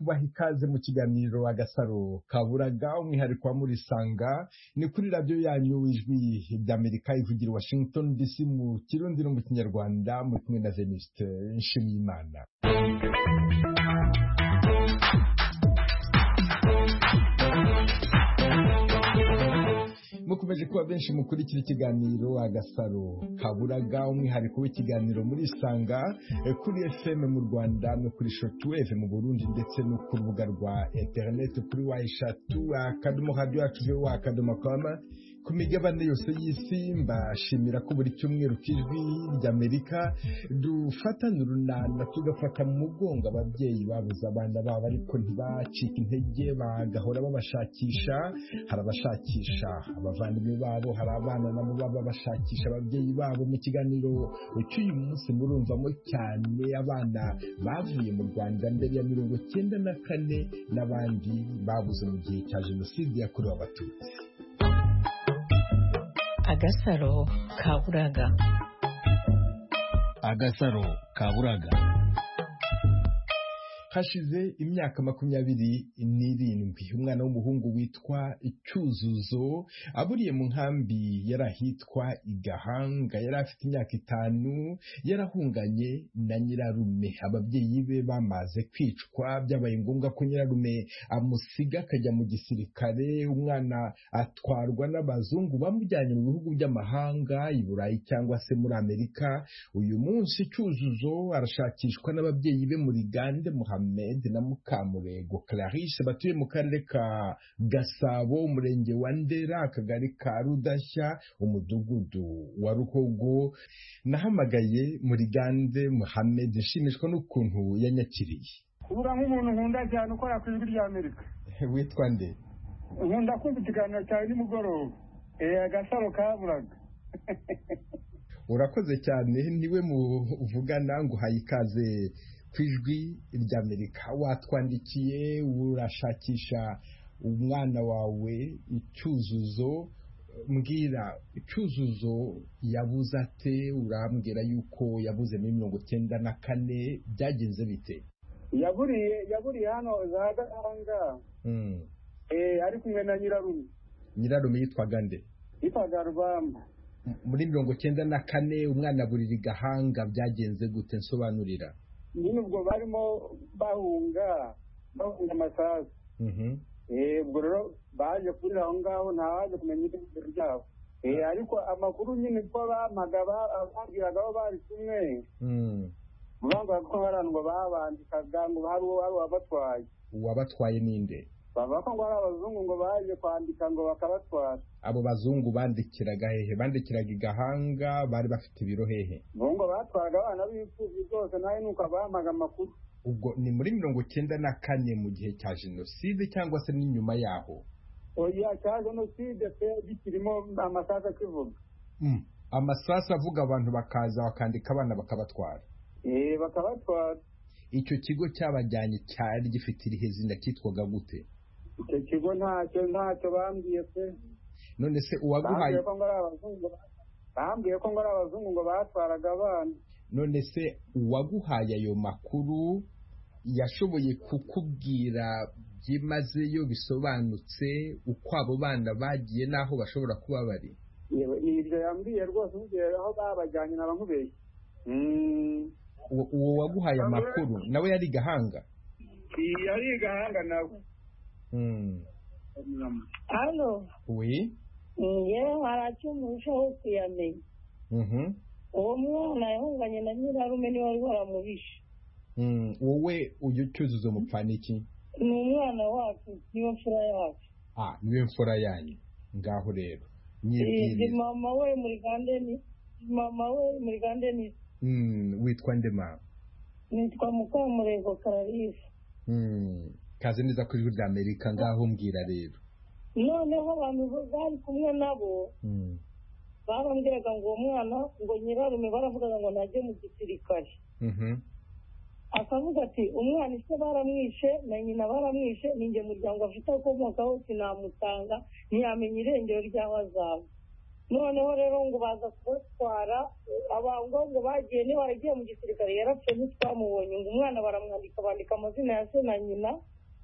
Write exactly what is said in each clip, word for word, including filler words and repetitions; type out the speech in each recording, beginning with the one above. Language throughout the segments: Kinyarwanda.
kubaha ikaze mu kiganiro Agasaro Kaburaga, umwihariko wa Murisanga, ni kuri radio yanyu Ijwi ry'Amerika ivugira Washington D C mu Kirundi no mu Kinyarwanda, mu kumwe na Venuste Nshimiyimana. Mukomeje kuba benshi mukurikira ikiganiro Agasaro Kaburaga, umwihariko w'ikiganiro Murisanga kuri F M mu Rwanda no kuri Shortwave mu Burundi ndetse no ku rubuga rwa internet kuri wa eshatu akadomo radio yacu wa akadomo com ku migabane yose y'isi. Mbashimira ko buri cyumweru k'Ijwi ry'Amerika dufatana urunana tugafata mu mugongo ababyeyi babuze abana babo ariko ntibacika intege, bagahora babashakisha. Hari abashakisha abavandimwe babo, hari abana nabo baba bashakisha ababyeyi babo. Mu kiganiro cy'uyu munsi murumvamo cyane abana bavuye mu Rwanda mbere ya mirongo cyenda na kane n'abandi babuze mu gihe cya Jenoside yakorewe Abatutsi. Agasaro Kaburaga. Agasaro Kaburaga. Hashize imyaka makumyabiri n'irindwi umwana w'umuhungu witwa Cyuzuzo aburiye mu nkambi yarahitwa Igahanga. Yari afite imyaka itanu, yarahunganye na nyirarume. Ababyeyi be bamaze kwicwa, byabaye ngombwa ko nyirarume amusiga akajya mu gisirikare. Umwana atwarwa n'abazungu bamujyanye mu bihugu by'amahanga, i Burayi cyangwa se muri Amerika. Uyu munsi Cyuzuzo arashakishwa n'ababyeyi be muri Gande Muhammad na Mukamurego Clarisse batuye mu karere ka Gasabo, umurenge wa Ndera, akagari ka Rudashya, umudugudu wa Ruhogo. Nahamagaye muri Gande Muhammad nshimishwa n'ukuntu yanyakiriye. Ura nk'umuntu nkunda cyane ukora ku Ijwi ry'Amerika. Witwa nde? Nkunda kumva ikiganiro cyawe nimugoroba. Eh, Agasaro Kaburaga. Urakoze cyane, niwe muvugana nguhaye ikaze Ijwi ry'Amerika. Watwandikiye urashakisha umwana wawe Cyuzuzo. Mbwira, Cyuzuzo yabuze ate? Urambwira yuko yabuze muri mirongo cyenda na kane, byagenze bite? Yaburiye yaburiye hano za Gahanga. Mm. Eh, ari kumwe na nyirarume. Nyirarume yitwaga nde? Yitwaga Rwamba. Muri mirongo cyenda na kane umwana burira Gahanga, byagenze gute? Nsobanurira. Nyine ubwo barimo bahunga bahunga amasasu. Mhm. Eh, ubwo rero baje kuri aho ngaho ntawaje kumenya ibyo byabo. Eh, ariko amakuru nyine ko bamaga ababwiraga aho bari kumwe. Mm. Mubanga ko barandwa babandikaga ngo hari uwo wabatwaye. Uwabatwaye ninde? Baba ko ngo ari abazungu ngo baje kwandika ngo bakabatwara. Abo bazungu bandikiraga hehe? Bandikiraga Igahanga, bari bafite ibiro hehe? Ngo batwaraga abana b'imfubyi zose, nayo nuko abamaga amakuru. Ubwo ni muri mirongo cyenda na kane mu gihe cya Jenoside cyangwa se n'inyuma yaho? Oya, cya Jenoside pe bikirimo amasasu akivuga. Mm. Amasasu avuga abantu bakaza bakandika abana bakabatwara. Eh, bakabatwara. Icyo kigo cyabajyanye cyari gifite irihe zina, cyitwaga gute? Icyo kigo ntacyo ntacyo bambwiye pe. None se uwaguhaye bambwiye ko ngo ari abazungu ngo batwaraga abana. None se uwaguhaye ayo makuru yashoboye kukubwira byimazeyo bisobanutse uko abo bana bagiye n'aho bashobora kuba bari? Yewe ni ibyo yambwiye rwose, ngiye aho babajyanye n'abankubeshye. Mm. Uwo waguhaye amakuru nawe yari Gahanga? Yari Gahanga nawe. Mm. Halo. Oui. Yewe haracyumushaho kuyamenya. Mhm. Uwo mwana yahunganye na nyirarume niwe wari waramubishe. Mm. Wowe uyu Cyuzuzo mupfana iki? Ni umwana wacu, niwe mfura yacu. Ah, niwe mfura yanyu. Ngaho rero nyibwire. Mama we muri Gandeni. Mama we muri Gandeni. Mm. Witwa nde mama? Nitwa Mukamurego Clarisse. Mm. Kaze neza ku Ijwi ry'Amerika. Ngaho mbwira rero. Noneho abantu bari kumwe nabo. Mm. Barambwiraga ngo uwo mwana ngo nyirarume baravugaga ngo najye mu gisirikare. Mhm. Akavuga ati umwana ise baramwishe na nyina baramwishe, ninjye muryango afite akomokaho sinamutanga, ntiyamenya irengero ry'aho azaba. noneho rero ngo baza kubatwara abango ngo bagiye ni waragiye mu gisirikare yarapfe ntitwamubonye ngo umwana baramwandika bandika amazina ya se na nyina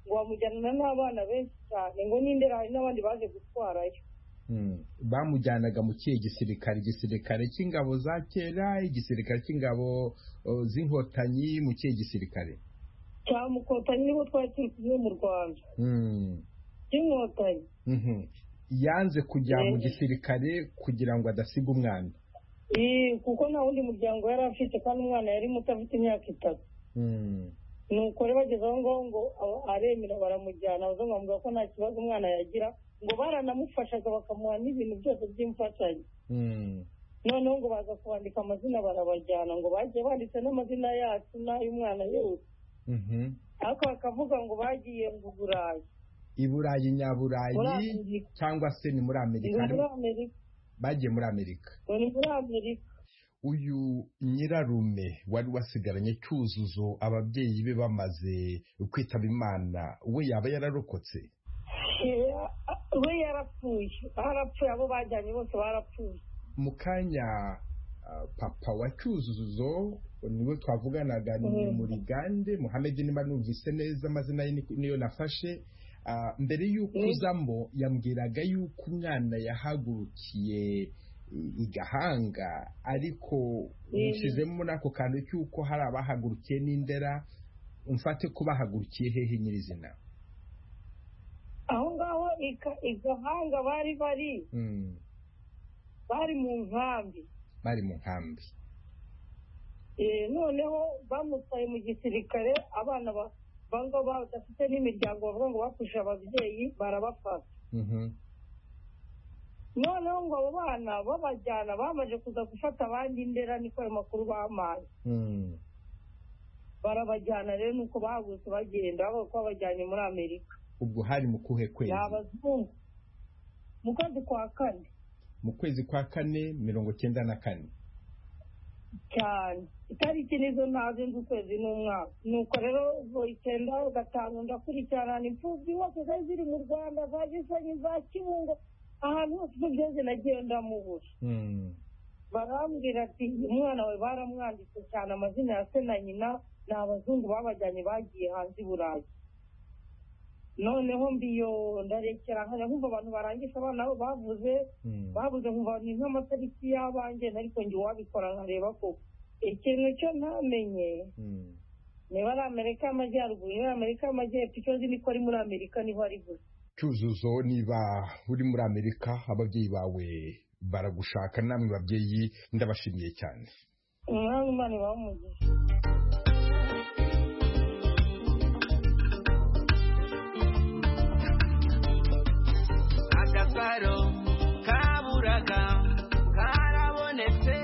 ngo bamujyana n'abana benshi cyane ngo n'indera hari n'abandi baje gutwarayo. Bamujyanaga mu kihe gisirikare? Igisirikare cy'ingabo za kera, igisirikare cy'ingabo z'inkotanyi, mu kihe gisirikare? Cya Mukotanyi nibo twari turi kumwe mu Rwanda. Cy'inkotanyi. Yanze kujya mu gisirikare kugira ngo adasiga umwana. Eh, kuko nta wundi muryango yari afite kandi umwana yari muto afite imyaka itatu. Nuko rero bageze aho ngaho ngo aremera baramujyana, bazamuvuga ko nta kibazo umwana yagira, ngo baranamufashaga bakamuha n'ibintu byose by'imfashanyo. Noneho ngo baza kwandika amazina barabajyana, ngo bagiye banditse n'amazina yacu n'ay'umwana yose. Ariko bakavuga ngo bagiye mu Burayi. I Burayi, Nyaburayi cyangwa se ni muri Amerika? Muri Amerika. Bagiye muri Amerika. Ni muri Amerika. Uyu nyirarume wari wasigaranye Cyuzuzo ababyeyi be bamaze kwitaba Imana, we yaba yararokotse? We yarapfuye, barapfuye, abo bajyanye bose barapfuye. Mu kanya papa wa Cyuzuzo niwe twavuganaga, ni muri Gande Muhammed, niba numvise neza amazina ye niyo nafashe. Mbere y'uko uzamo yambwiraga y'uko umwana yahagurukiye i Gahanga, ariko ushyizemo n'ako kantu cy'uko hari abahagurukiye n'Indera. Umfate ko bahagurukiye hehe nyirizina? Aho ngaho i Gahanga bari bari bari mu nkambi. Bari mu nkambi. Noneho bamutwaye mu gisirikare, abana banga badafite n'imiryango bavuga ngo bapfushe ababyeyi barabafata. Noneho ngo abo bana babajyana bamaze kuza gufata abandi Indera, niko ayo makuru bamaye. Barabajyana rero nuko bahagurutse bagenda bavuga ko babajyanye muri Amerika. Ubwo hari mu kuhe kwezi? Abazungu. Mu kwezi kwa kane. Mu kwezi kwa kane mirongo cyenda na kane. Cyane. Itariki nizo ntazi nzi ukwezi n'umwaka. Nuko rero ubwo icyenda gatanu ndakurikirana imfubyi hose zari ziri mu Rwanda, za Gisenyi, za Kibungo, ahantu hose byose nagiye ndamubura. Barambwira ati umwana we baramwanditse cyane amazina ya se na nyina, ni abazungu babajyanye bagiye hanze i Burayi. Noneho mbiyo ndarekera nkajya nkumva abantu barangisha abana bo bavuze bavuze nkumva ni nk'amatariki y'abanjye, ariko njye uwabikora nkareba ko ikintu cyo ntamenye niba ari Amerika y'Amajyaruguru, niba ari Amerika y'Amajyepfo, icyo nzi niko ari muri Amerika niho ari gusa. Cyuzuzo, niba uri muri Amerika ababyeyi bawe baragushaka, namwe babyeyi ndabashimiye cyane. Umwami Imana ibamugisha. Agasaro kaburaga karabonetse,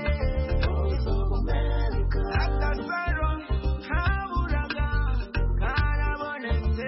agasaro kaburaga karabonetse.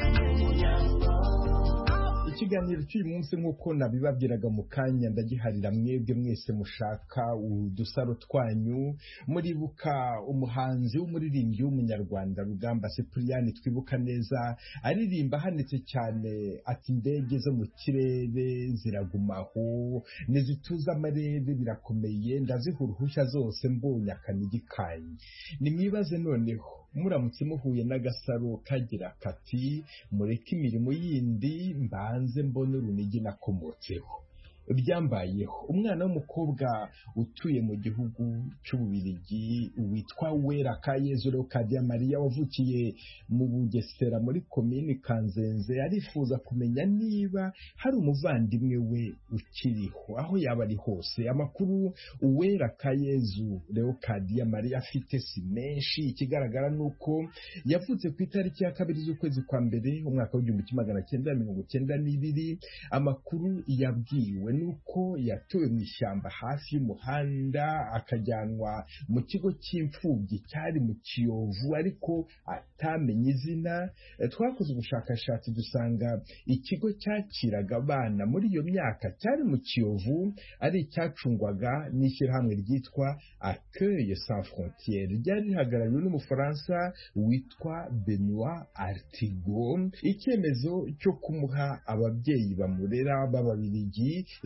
Ikiganiro cy'uyu munsi nk'uko nabibabwiraga mu kanya ndagiharira mwebwe mwese mushaka udusaro twanyu. Muribuka umuhanzi w'umuririmbyi w'umunyarwanda Rugamba Cyprien, twibuka neza, aririmba hanitse cyane ati indege zo mu kirere ziragumaho, nizituza amarebe birakomeye, ndaziha uruhushya zose mbonye akanigi kanyu. Nimwibaze noneho muramutse muhuye n'agasaro kagira kati mureke imirimo yindi mbanze mbone urunigi nakomotseho. Byambayeho umwana w'umukobwa utuye mu gihugu cy'Ububiligi witwa Uwerakayezu Leokadiya Mariya, wavukiye mu Bugesera muri komini Kanzenze, arifuza kumenya niba hari umuvandimwe we ukiriho aho yaba ari hose. Amakuru Uwerakayezu Leokadiya Mariya afite si menshi, ikigaragara nuko yavutse ku itariki ya kabiri z'ukwezi kwa mbere umwaka w'igihumbi kimwe magana cyenda mirongo cyenda n'ibiri. Amakuru yabwiwe nuko yatuwe mu ishyamba hafi y'umuhanda akajyanwa mu kigo cy'imfubyi cyari mu Kiyovu, ariko atamenye izina. Twakoze ubushakashatsi dusanga ikigo cyakiraga abana muri iyo myaka cyari mu Kiyovu, ari icyacungwaga n'ishyirahamwe ryitwa Accueil Sans Frontières, ryari rihagarariwe n'Umufaransa witwa Benoît Artigot. Icyemezo cyo kumuha ababyeyi bamurera b'Ababiligi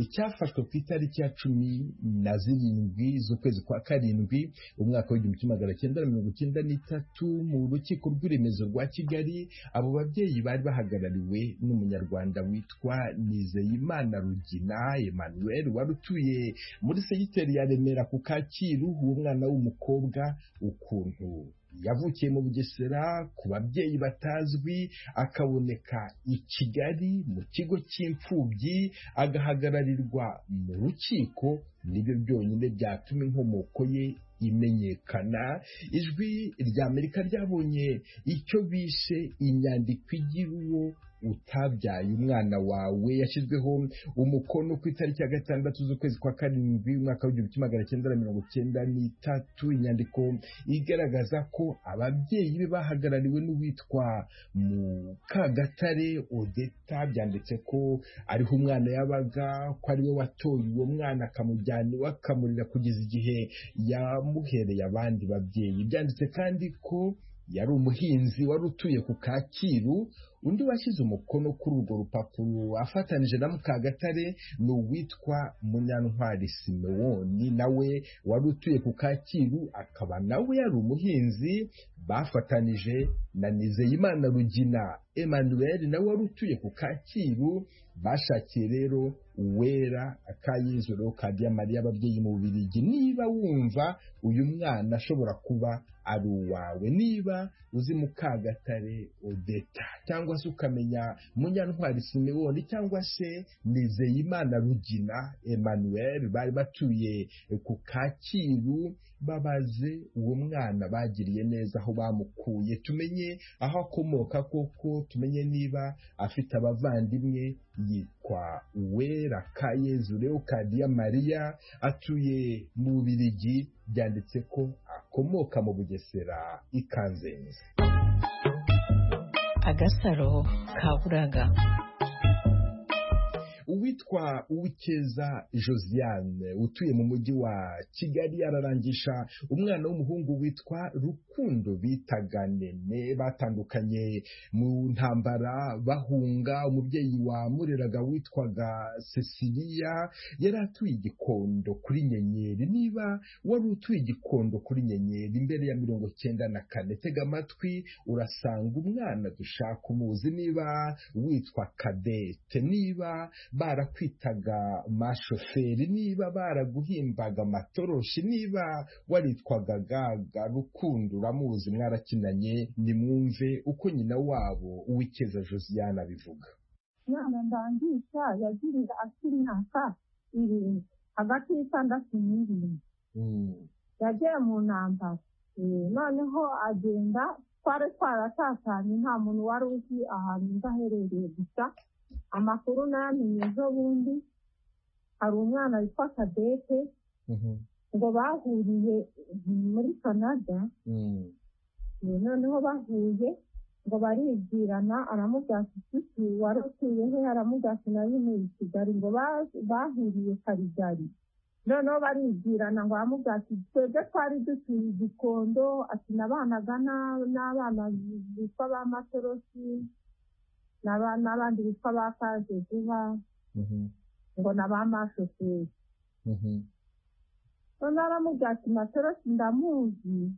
icyafashwe ku itariki ya cumi na zirindwi z'ukwezi kwa karindwi umwaka w'igihumbi kimwe magana cyenda mirongo icyenda n'itatu mu rukiko rw'iremezo rwa Kigali. Abo babyeyi bari bahagarariwe n'umunyarwanda witwa Nizeyimana Rugina Emmanuel wari utuye muri segiteri ya Remera ku Kacyiru. Uwo mwana w'umukobwa ukuntu yavukiye mu Bugesera ku babyeyi batazwi, akaboneka i Kigali mu kigo cy'imfubyi, agahagararirwa mu rukiko, nibyo byonyine byatuma inkomoko ye imenyekana. Ijwi rya Amerika ryabonye icyo bishe inyandiko igira uwo utabyaye umwana wawe, yashyizweho umukono ku itariki ya gatandatu z'ukwezi kwa karindwi umwaka w'igihumbi kimwe magana cyenda mirongo cyenda n'itatu. Inyandiko igaragaza ko ababyeyi be bahagarariwe n'uwitwa Mukagatare Odeta. Byanditse ko ariho umwana yabaga, ko ariwe watoye uwo mwana akamujyana iwe akamurira kugeza igihe yamuhereye abandi babyeyi. Byanditse kandi ko yari umuhinzi wari utuye ku Kacyiru. Undi washyize umukono kuri urwo rupapuro afatanije na Mukagatare ni uwitwa Munyantwari Simewoni, nawe wari utuye ku Kacyiru, akaba nawe yari umuhinzi. Bafatanije na Nizeyimana Rugina Emmanuel, nawe wari utuye ku Kacyiru. Bashakiye rero Uwera Akayezu Leokadi Mariya ababyeyi mu Bubiligi. Niba wumva uyu mwana ashobora kuba ari uwawe, niba uzi Mukagatare Odeta cyangwa se ukamenya Munyantwari Simewoni cyangwa se Nizeyimana Rugina Emmanuel bari batuye ku Kacyiru, babaze uwo mwana bagiriye neza aho bamukuye, tumenye aho akomoka koko, tumenye niba afite abavandimwe. Yitwa Uwera Akayezu Leokadi Mariya, atuye mu Bubiligi. Byanditse ko akomoka mu Bugesera i Kanzenze. Agasaro Kaburaga. Uwitwa Uwikeza Josiane utuye mu mujyi wa Kigali ararangisha umwana w'umuhungu witwa Rukundo bitaga Nene. Batandukanye mu ntambara bahunga. Umubyeyi wamureraga witwaga Cecilia yari atuye Gikondo kuri Nyenyeri. Niba wari utuye Gikondo kuri Nyenyeri imbere ya mirongo cyenda na kane, tega amatwi urasanga umwana dushaka umuzi. Niba witwa Kadete, niba barakwitaga mashoferi, niba baraguhimbaga matoroshi, niba waritwaga Gaga, Rukundo uramuzi, mwarakinanye. Nimwumve uko nyina wabo Uwikeza Josiane abivuga. Mwana ndangisha yagirira akiri imyaka irindwi, hagati y'itandatu n'irindwi. Yagiye mu ntambara, noneho agenda, twari twaratatanye, nta muntu wari uzi ahantu ndaherereye. Gusa amakuru namenye ejo bundi hari umwana witwa Kadete ngo bahuriye muri Canada. Noneho bahuye ngo baribwirana, aramubwira ati wari utuye he? Aramubwira ati nari muri Kigali. Ngo bahuriye Karigari. Noneho baribwirana ngo aramubwira ati twebwe twari dutuye Gikondo, ati nabanaga n'abana bitwa ba Matorosi n'abandi bitwa ba Kajejuba, ngo naba mashoferi. Noneho aramubwira ati Matorosi ndamuzi.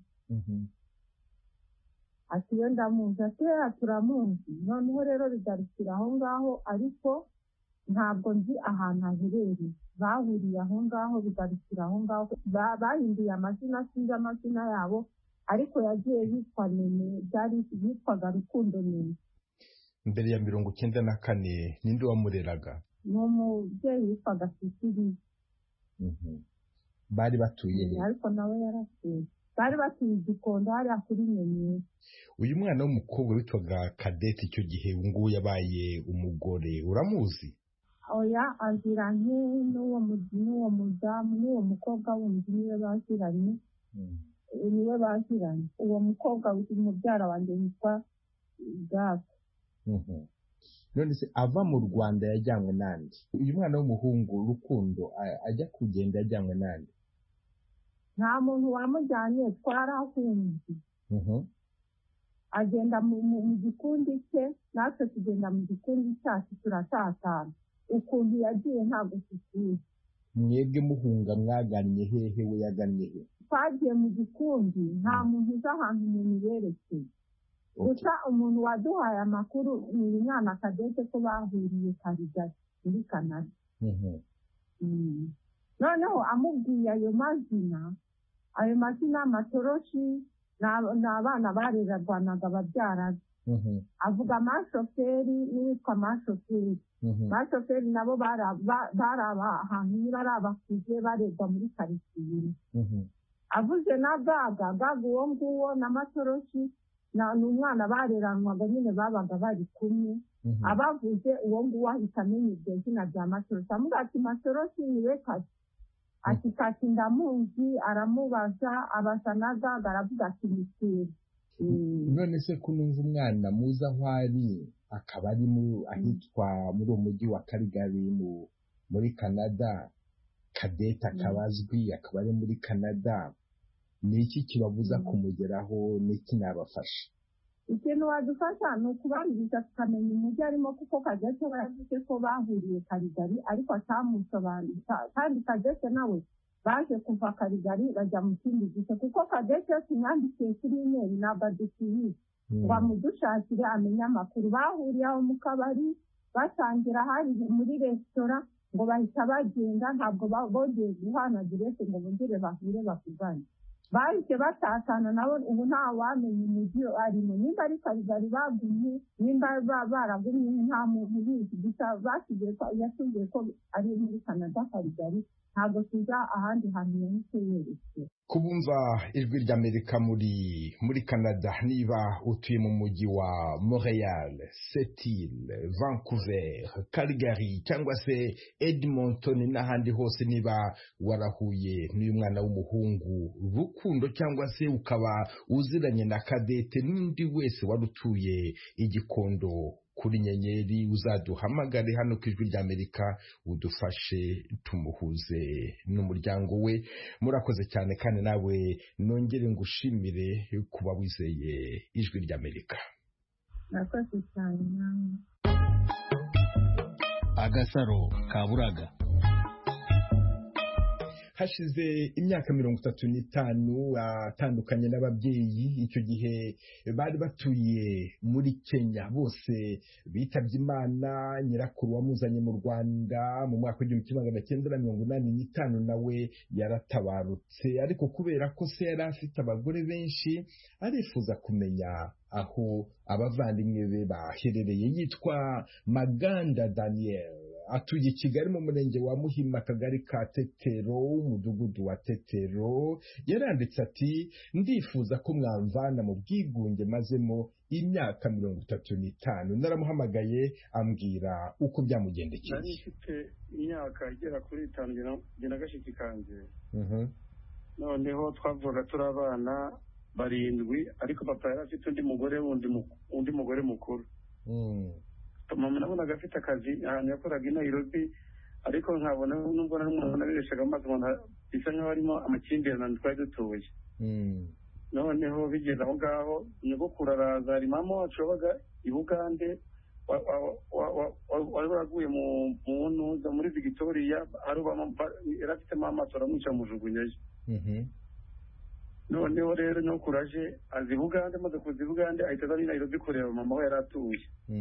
Ati yo ndamuzi. Ati ya turamuzi. Noneho rero bigarukira aho ngaho, ariko ntabwo nzi ahantu aherereye. Bahuriye aho ngaho, bigarukira aho ngaho. Bahinduye amazina, sinzi amazina yabo, ariko yagiye yitwa Nene, byari yitwaga Rukundo Nene. Mbere ya mirongo cyenda na kane ninde wamureraga? Ni umubyeyi witwaga Cecilia. Bari batuye he? Ariko nawe yarapfuye. Bari batuye Gikondo hariya kuri Nyenyeri. Uyu mwana w'umukobwa witwaga Kadete icyo gihe ubu ngubu yabaye umugore, uramuzi? Oya, aziranye n'uwo n'uwo mudamu, n'uwo mukobwa wundi niwe baziranye. Niwe baziranye. Uwo mukobwa umubyara wanjye witwa Gaga. None se ava mu Rwanda yajyanywe nande? Uyu mwana w'umuhungu Rukundo ajya kugenda yajyanywe nande? Nta muntu wamujyanye, twarahunze. Agenda mu gikundi cye, natwe tugenda mu gikundi cyacu turatatana. ukuntu yagiye ntabwo tukizi. Mwebwe muhunga mwagannye hehe, we yagannye he? Twagiye mu gikundi, nta muntu uzi ahantu umuntu yerekeye. Gusa umuntu waduhaye amakuru ni uyu mwana Cadette ko bahuriye Karigari muri Canada. Noneho amubwiye ayo mazina, ayo mazina Matoroshi ni abana barerarwanaga babyaraga. Avuga amashoferi n'uwitwa amashoferi. Amashoferi nabo bari ahantu niba ari abakuze barerwa muri karitsiye. Avuze na Gaga, Gaga uwo nguwo na Matoroshi ni umwana bareranwaga nyine babaga bari kumwe. Abavuze uwo nguwo ahita amenya iryo zina rya Matoroshi. Amuga ati Matoroshi niwe Kati. Ati Kati ndamuzi, aramubaza, abaza na Gaga aravuga ati Misiri. None se kunumva umwana muza aho ari akaba ari ahitwa muri uwo mujyi wa Calgary muri Canada, Cadette akaba azwi akaba ari muri Canada, ni iki kibabuza kumugeraho, ni iki nabafasha? Ikintu wadufasha ni ukubaririza tukamenya umujyi arimo, kuko Cadette baravuze ko bahuriye Calgary ariko atamusobanurira, kandi Cadette nawe baje kuva Calgary bajya mu kindi gice, kuko Cadette tumwandikiye kuri email ntabwo adusubiza ngo amudushakire amenye amakuru. Bahuriye aho mu kabari basangira hari muri resitora, ngo bahita bagenda, ntabwo bongeye guhana direct ngo bongere bahure bakuvane. Bahise batatana nabo, ubu nta wamenya umujyi arimo, nimba ari Calgary bagumye, nimba baragumye nta muntu ubizi. Gusa basigaye yatubwiye ko ari muri Canada Calgary, ntabwo tuza ahandi hantu yahise yerekeye. Kubumva ijwi ry'Amerika muri muri Canada, niba utuye mu mujyi wa Montreal, Seattle, Vancouver, Calgary cyangwa se Edmonton n'ahandi hose, niba warahuye n'uyu mwana w'umuhungu Rukundo cyangwa se ukaba uziranye na Cadette, n'undi wese warutuye igikondo kuri Nyenyeri, uzaduhamagare hano ku ijwi ry'Amerika udufashe tumuhuze n'umuryango we. Murakoze cyane, kandi nawe nongere ngushimire kuba wizeye ijwi ry'Amerika. Murakoze cyane nawe. Agasaro Kaburaga. Hashize imyaka mirongo itatu n'itanu atandukanye n'ababyeyi. Icyo gihe bari batuye muri Kenya, bose bitabye Imana. Nyirakuru wamuzanye mu Rwanda mu mwaka w'igihumbi kimwe magana cyenda na mirongo inani n'itanu nawe yaratabarutse, ariko kubera ko se yari afite abagore benshi arifuza kumenya aho abavandimwe be baherereye. Yitwa Maganda Daniel, atuye i Kigali mu murenge wa Muhima, akagari ka Tetero, umudugudu wa Tetero. Yaranditse ati, ndifuza ko mwamvana mu bwigunge mazemo imyaka mirongo itatu n'itanu. Naramuhamagaye ambwira uko byamugendekeye. Nari mfite imyaka igera kuri itanu njye na gashiki kanje. Noneho twavuga turi abana barindwi, ariko papa yari afite undi mugore wundi undi mugore mukuru. Mama nabonaga afite akazi ahantu yakoraga i Nairobi, ariko nkabona nubwo n'umuntu nabireshaga amazi bisa nk'aho harimo amakimbirane twari dutuye. Noneho bigeze aho ngaho nyogokuru araza, ari mama wacu wabaga i Bugande, wari waraguye mu ntuza muri Victoria, yari afitemo amato aramwica mujugunyayo. Noneho rero nyogokuru aje azi Bugande, amaze kuza i Bugande ahita aza i Nairobi kureba mama we yari atuye.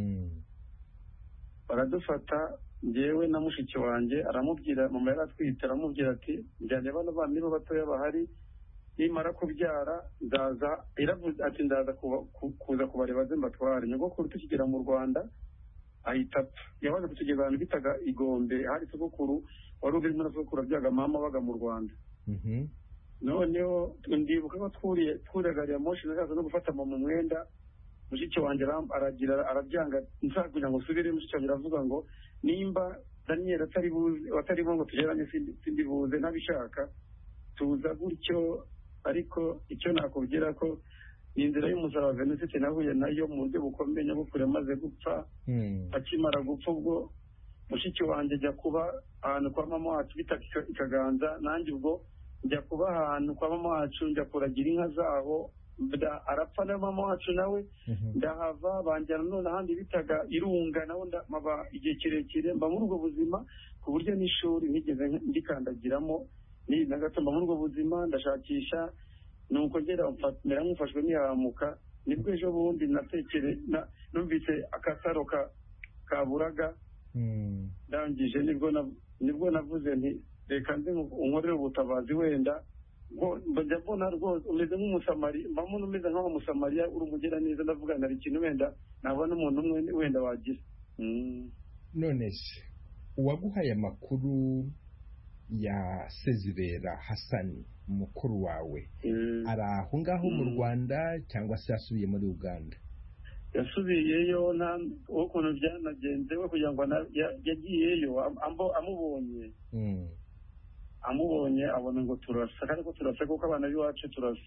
Baradufata njyewe na mushiki wanjye, aramubwira mama yari atwite, aramubwira ati njyanye bano bana nibo batoya bahari, nimara kubyara ndaza, iravuze ati ndaza kuza kubareba ze mbatware. Nyogokuru tukigera mu Rwanda ahita apfa. Yabaze kutugeza ahantu bitaga Igombe, hari sogokuru wari urimo na sogokuru abyaga mama wabaga mu Rwanda. Noneho ndibuka ko twuriye twuriye gari ya moshi, nazaza no gufata mama umwenda, mushiki wanjye aragira arabyanga, nshaka kugira ngo subire. Mushiki wanjye aravuga ngo nimba Daniel atari buze atari bo ngo tugeranye sindi buze, nabishaka tuza gutyo. Ariko icyo nakubwira ko inzira y'umusaraba Venuste nahuye nayo mu buryo bukomeye. Nyogokuru amaze gupfa, akimara gupfa ubwo mushiki wanjye ajya kuba ahantu kwa mama wacu bita Ikaganza, nanjye ubwo njya kuba ahantu kwa mama wacu, njya kuragira inka zaho arapfa na mama wacu nawe ndahava banjyana none ahandi bitaga Irunga naho ndamaba igihe kirekire mba muri ubwo buzima ku buryo n'ishuri nigeze ndikandagiramo ni nagatomba muri ubwo buzima ndashakisha nuko ngera mfatira nkufashwe nihamuka nibwo ejo bundi natekere numvise akasaro ka kaburaga ndangije nibwo nibwo navuze nti reka nzi unkorere ubutabazi wenda ngo mbajya mbona rwose umeze nk'umusamari mbamo umeze nk'umusamariya uri umugera neza ndavuga nari ikintu wenda nabona umuntu umwe wenda wagira none se uwaguhaye amakuru ya Sezibera Hasani mukuru wawe ari aho ngaho mu Rwanda cyangwa se yasubiye muri Uganda? Yasubiyeyo nta ukuntu byanagenze we kugira ngo yagiyeyo amubonye amubonye abona ngo turasa ariko turasa kuko abana b'iwacu turasa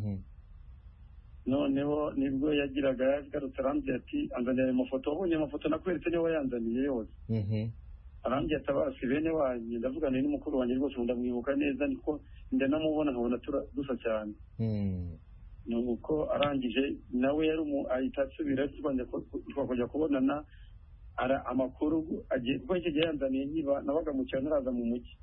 noneho nibwo yagiraga yagarutse arambye ati anzanira amafoto wabonye amafoto nakweretse niyo wayanzaniye yose arambye atabasi bene wanyu ndavuga ni n'umukuru wanjye rwose ndamwibuka neza niko ndanamubona nkabona dusa cyane nuko arangije nawe yari ahita asubira twakujya kubonana ara amakuru agiye kuko icyo gihe yanzaniye nkiba nabaga mu cyaro naraza mu mujyi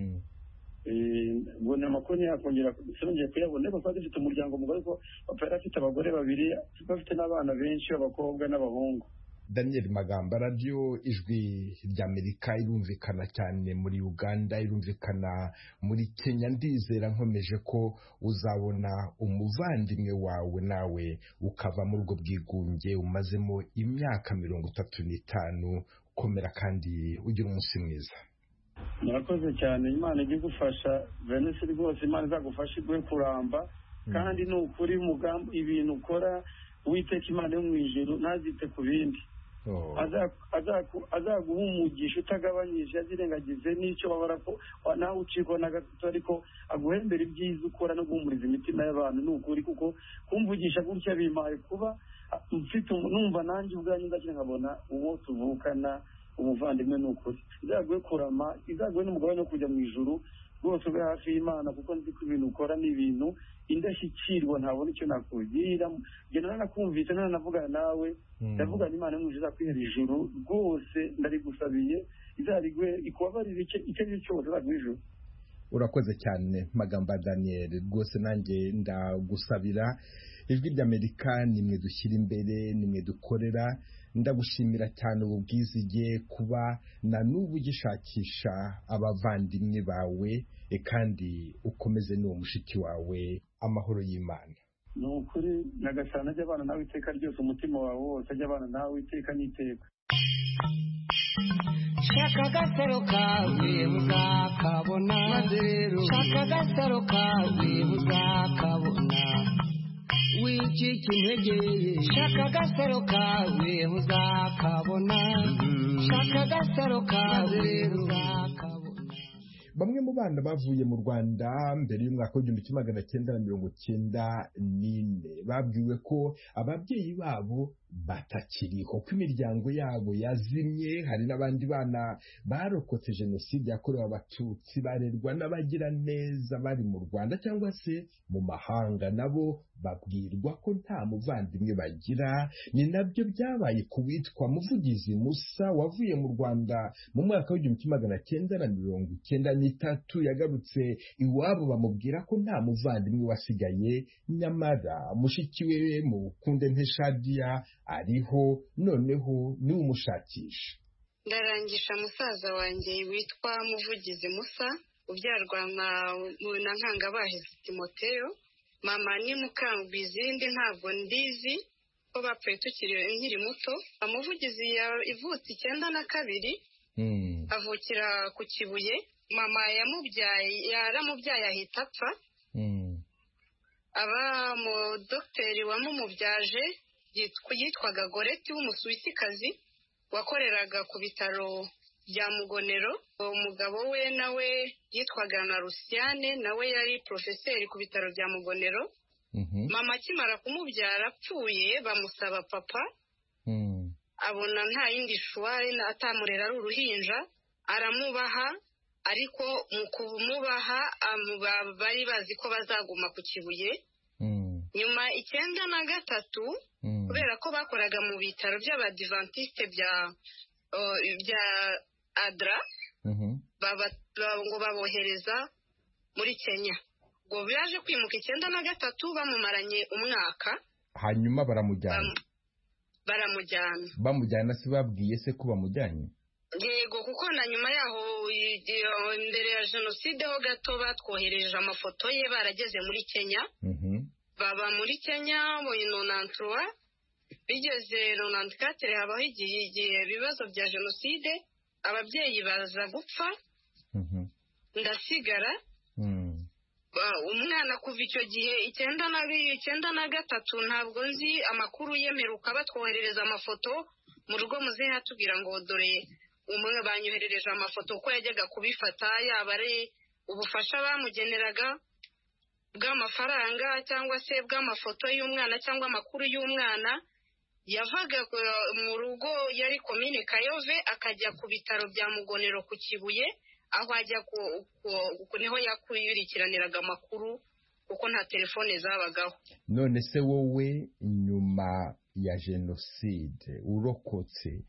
mbona amakuru ntiyakongera sinongeye kuyabona ariko twari dufite umuryango mugari ko papa yari afite abagore babiri bafite n'abana benshi b'abakobwa n'abahungu. Daniel Magamba, radiyo ijwi ry'Amerika irumvikana cyane muri Uganda, irumvikana muri Kenya. Ndizera nkomeje ko uzabona umuvandimwe wawe nawe ukava muri ubwo bwigunge umazemo imyaka mirongo itatu n'itanu. Komera kandi ugira umunsi mwiza. Murakoze cyane, Imana ijye igufasha Venesi rwose, Imana izagufasha iguhe kuramba kandi ni ukuri mugambo ibintu ukora Uwiteka Imana yo mu ijuru ntazite ku bindi. azaguha umugisha utagabanyije azirengagize n'icyo babara ko nawe ucikwa na gato ariko aguhembera ibyiza ukora no guhumuriza imitima y'abantu. Ni ukuri kuko kumvugisha gutya bimaye kuba mfite numva nanjye ubwanjye ndakira nkabona uwo tuvukana umuvandimwe. Ni ukuri izaguhe kurama, izaguhe n'umugabane wo kujya mu ijuru rwose ube hafi y'Imana kuko nzi ko ibintu ukora ni ibintu indashyikirwa ntabona icyo nakugira. Njye nanakumvise nanavugana nawe ndavuga n'Imana yo mu ijuru izakwihera ijuru rwose ndarigusabiye izarigwe ikubabarire icyo ari cyo cyose izaguha ijuru. Urakoze cyane Magamba Daniel, rwose nanjye ndagusabira. Ijwi ry'Amerika nimwe dushyira imbere, nimwe dukorera. Ndagushimira cyane ububwizige kuba na n'ubu gishakisha abavandimwe bawe kandi ukomeze n'uwo mushiki wawe amahoro y'Imana. Ni ukuri Nyagasani ajya abana nawe iteka ryose, umutima wawe wose ajya abana nawe iteka n'iteka. Shaka agasaro kawe uzakabona, shaka agasaro kawe uzakabona, wicika intege shaka agasaro kawe uzakabona, shaka agasaro kawe uzakabona. Bamwe mu bana bavuye mu Rwanda mbere y'umwaka w'igihumbi kimwe magana cyenda na mirongo cyenda n'ine babwiwe ko ababyeyi babo batakiriho, ko imiryango yabo yazimye. Hari n'abandi bana barokotse jenoside yakorewe Abatutsi barerwa n'abagira neza bari mu Rwanda cyangwa se mu mahanga, nabo babwirwa ko nta muvandimwe bagira. Ni nabyo byabaye ku witwa Muvugizi Musa wavuye mu Rwanda mu mwaka w'igihumbi kimwe magana cyenda na mirongo icyenda n'itatu. Yagarutse iwabo bamubwira ko nta muvandimwe wasigaye, nyamara mushiki we Mukundente Shadia ariho, noneho ni umushakisha. Ndarangisha musaza wanjye witwa Muvugizi Musa ubyarwa na Nkangabahizi Timoteyo. Mama ni Mukangwizindi, ntabwo ndizi ko bapfuye tukiri nkiri muto. Umuvugizi ivutse icyenda na kabiri avukira ku Kibuye. Mama yamubyaye yaramubyaye ahita apfa. Aba mu dogiteri wamumubyaje yitwaga Goreti w'Umusuwisikazi wakoreraga ku bitaro bya Mugonero. Uwo mugabo we nawe yitwaga na Rusiane, nawe yari profeseri ku bitaro bya Mugonero. Mama akimara kumubyara apfuye bamusaba papa, abona nta yindi shuwari atamurera ari uruhinja, aramubaha. Ariko mu kumubaha bari bazi ko bazaguma ku Kibuye. nyuma icyenda na gatatu kubera ko bakoraga mu bitaro by'abadivantisite bya bya adra ngo babohereza muri Kenya. Ngo byaje kwimuka icyenda na gatatu bamumaranye umwaka, hanyuma baramujyana baramujyana bamujyana se babwiye se ko bamujyanye? Yego, kuko na nyuma yaho mbere ya jenoside ho gato batwohereje amafoto ye barageze muri Kenya. Baba muri Kenya mu nonantuwa, bigeze nonantikatire habaho igihe igihe ibibazo bya jenoside, ababyeyi baza gupfa, ndasigara. Umwana kuva icyo gihe icyenda na icyenda na gatatu ntabwo nzi amakuru yemeruka batwoherereza amafoto mu rugo, muzehe atubwira ngo dore umwe banyoherereje amafoto uko yajyaga kubifata, yaba ari ubufasha bamugeneraga bw'amafaranga cyangwa se bw'amafoto y'umwana cyangwa amakuru y'umwana. Yavaga mu rugo yari komine Kayove akajya ku bitaro bya Mugonero ku Kibuye, aho ajya ku niho yakurikiraniraga amakuru kuko nta telefone zabagaho. None se wowe nyuma ya jenoside urokotse,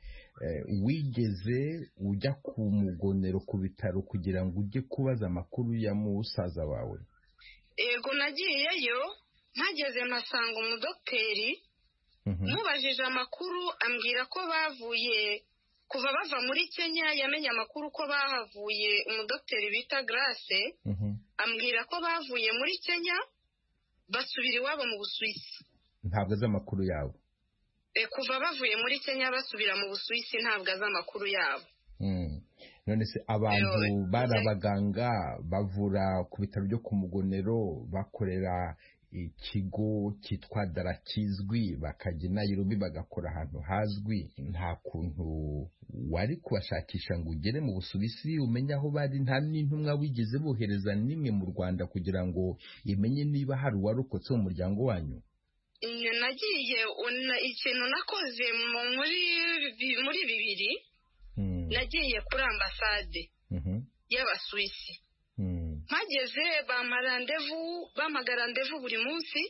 wigeze ujya ku Mugonero ku bitaro kugira ngo ujye kubaza amakuru ya musaza wawe? Yego, nagiyeyo, ntageze mpasanga umudokiteri, mubajije amakuru ambwira ko bavuye kuva bava muri Kenya. Yamenye amakuru ko bahavuye umudokiteri bita Grace, ambwira ko bavuye muri Kenya basubira iwabo mu Busuwisi. Ntabwo azi amakuru yabo? E, kuva bavuye muri Kenya basubira mu Busuwisi ntabwo azi amakuru yabo. None se abantu bari abaganga bavura ku bitaro byo ku Mugonero, bakorera ikigo cyitwa Dara kizwi, bakajya i Nairobi bagakora ahantu hazwi, nta kuntu wari kubashakisha ngo ugere mu Busuwisi umenye aho bari? Nta n'intumwa wigeze bohereza nimwe mu Rwanda kugira ngo imenye niba hari uwarokotse mu muryango wanyu? Nagiye ikintu nakoze muri muri bibiri, nagiye kuri ambasade y'Abasuwisi. Mpageze bampa randevu, bampaga randevu buri munsi,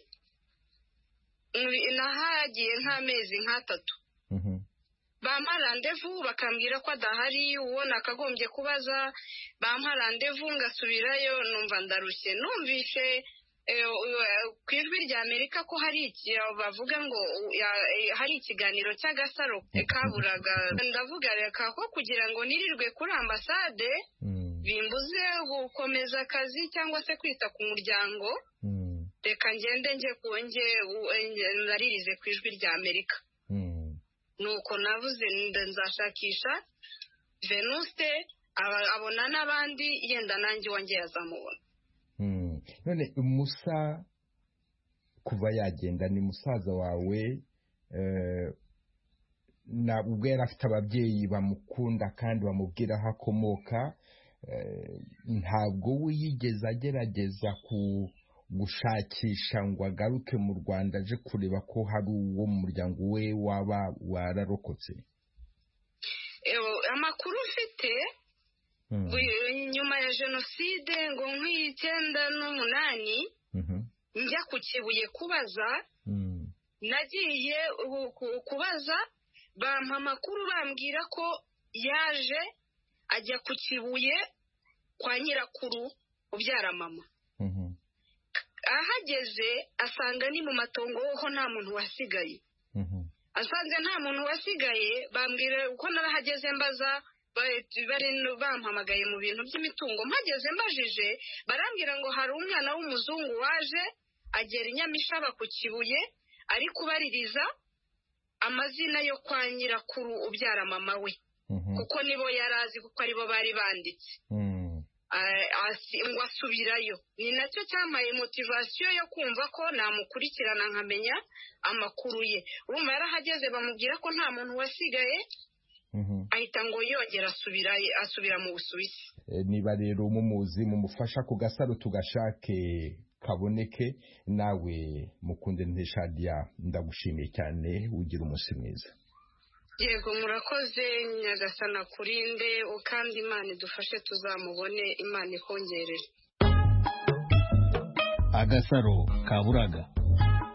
nahagiye nk'amezi nk'atatu. Bampa randevu bakambwira ko adahari, uwo nakagombye kubaza. Bampa randevu ngasubirayo, numva ndarushye. Numvise ku ijwi rya Amerika ko hari bavuga ngo hari ikiganiro cy'agasaro kaburaga. Ndavuga reka ko kugira ngo nirirwe kuri ambasade bimbuze gukomeza akazi cyangwa se kwita ku muryango, reka ngende nje kunge naririze ku ijwi rya Amerika. Nuko navuze nzashakisha Venuste, abona n'abandi, yenda nanjye wanjye yazamubona. None Musa kuva yagenda, ni musaza wawe, ubwo yari afite ababyeyi bamukunda kandi bamubwira aho akomoka, ntabwo we yigeze agerageza gushakisha ngo agaruke mu Rwanda aje kureba ko hari uwo mu muryango we waba wararokotse? Amakuru ufite nyuma ya jenoside ngo nk'icyenda n'umunani njya ku Kibuye kubaza, nagiye kubaza bampa amakuru bambwira ko yaje ajya ku Kibuye kwa nyirakuru ubyara mama. Ahageze asanga ni mu matongo ho nta muntu wasigaye. Asanze nta muntu wasigaye, bambwira uko narahageze mbaza, bari bampamagaye mu bintu by'imitungo. Mpageze mbajije barambwira ngo hari umwana w'umuzungu waje agera i Nyamishaba ku Kibuye ari kubaririza amazina yo kwa nyirakuru ubyara mama we, kuko nibo yarazi kuko aribo bari banditse. Ngo asubirayo. Ni nacyo cyamaye motivasiyo yo kumva ko namukurikirana nkamenya amakuru ye. Urumva yarahageze bamubwira ko nta muntu wasigaye, ahita ngo yongera asubira mu Busuwisi. Niba rero mumuzi mumufasha ku Gasaro tugashake kaboneke. Nawe Mukunde Shadia, ndagushimiye cyane, ugira umunsi mwiza. Yego, murakoze. Nyagasana kurinde kandi Imana idufashe tuzamubone, Imana ikongerere. Agasaro kaburaga.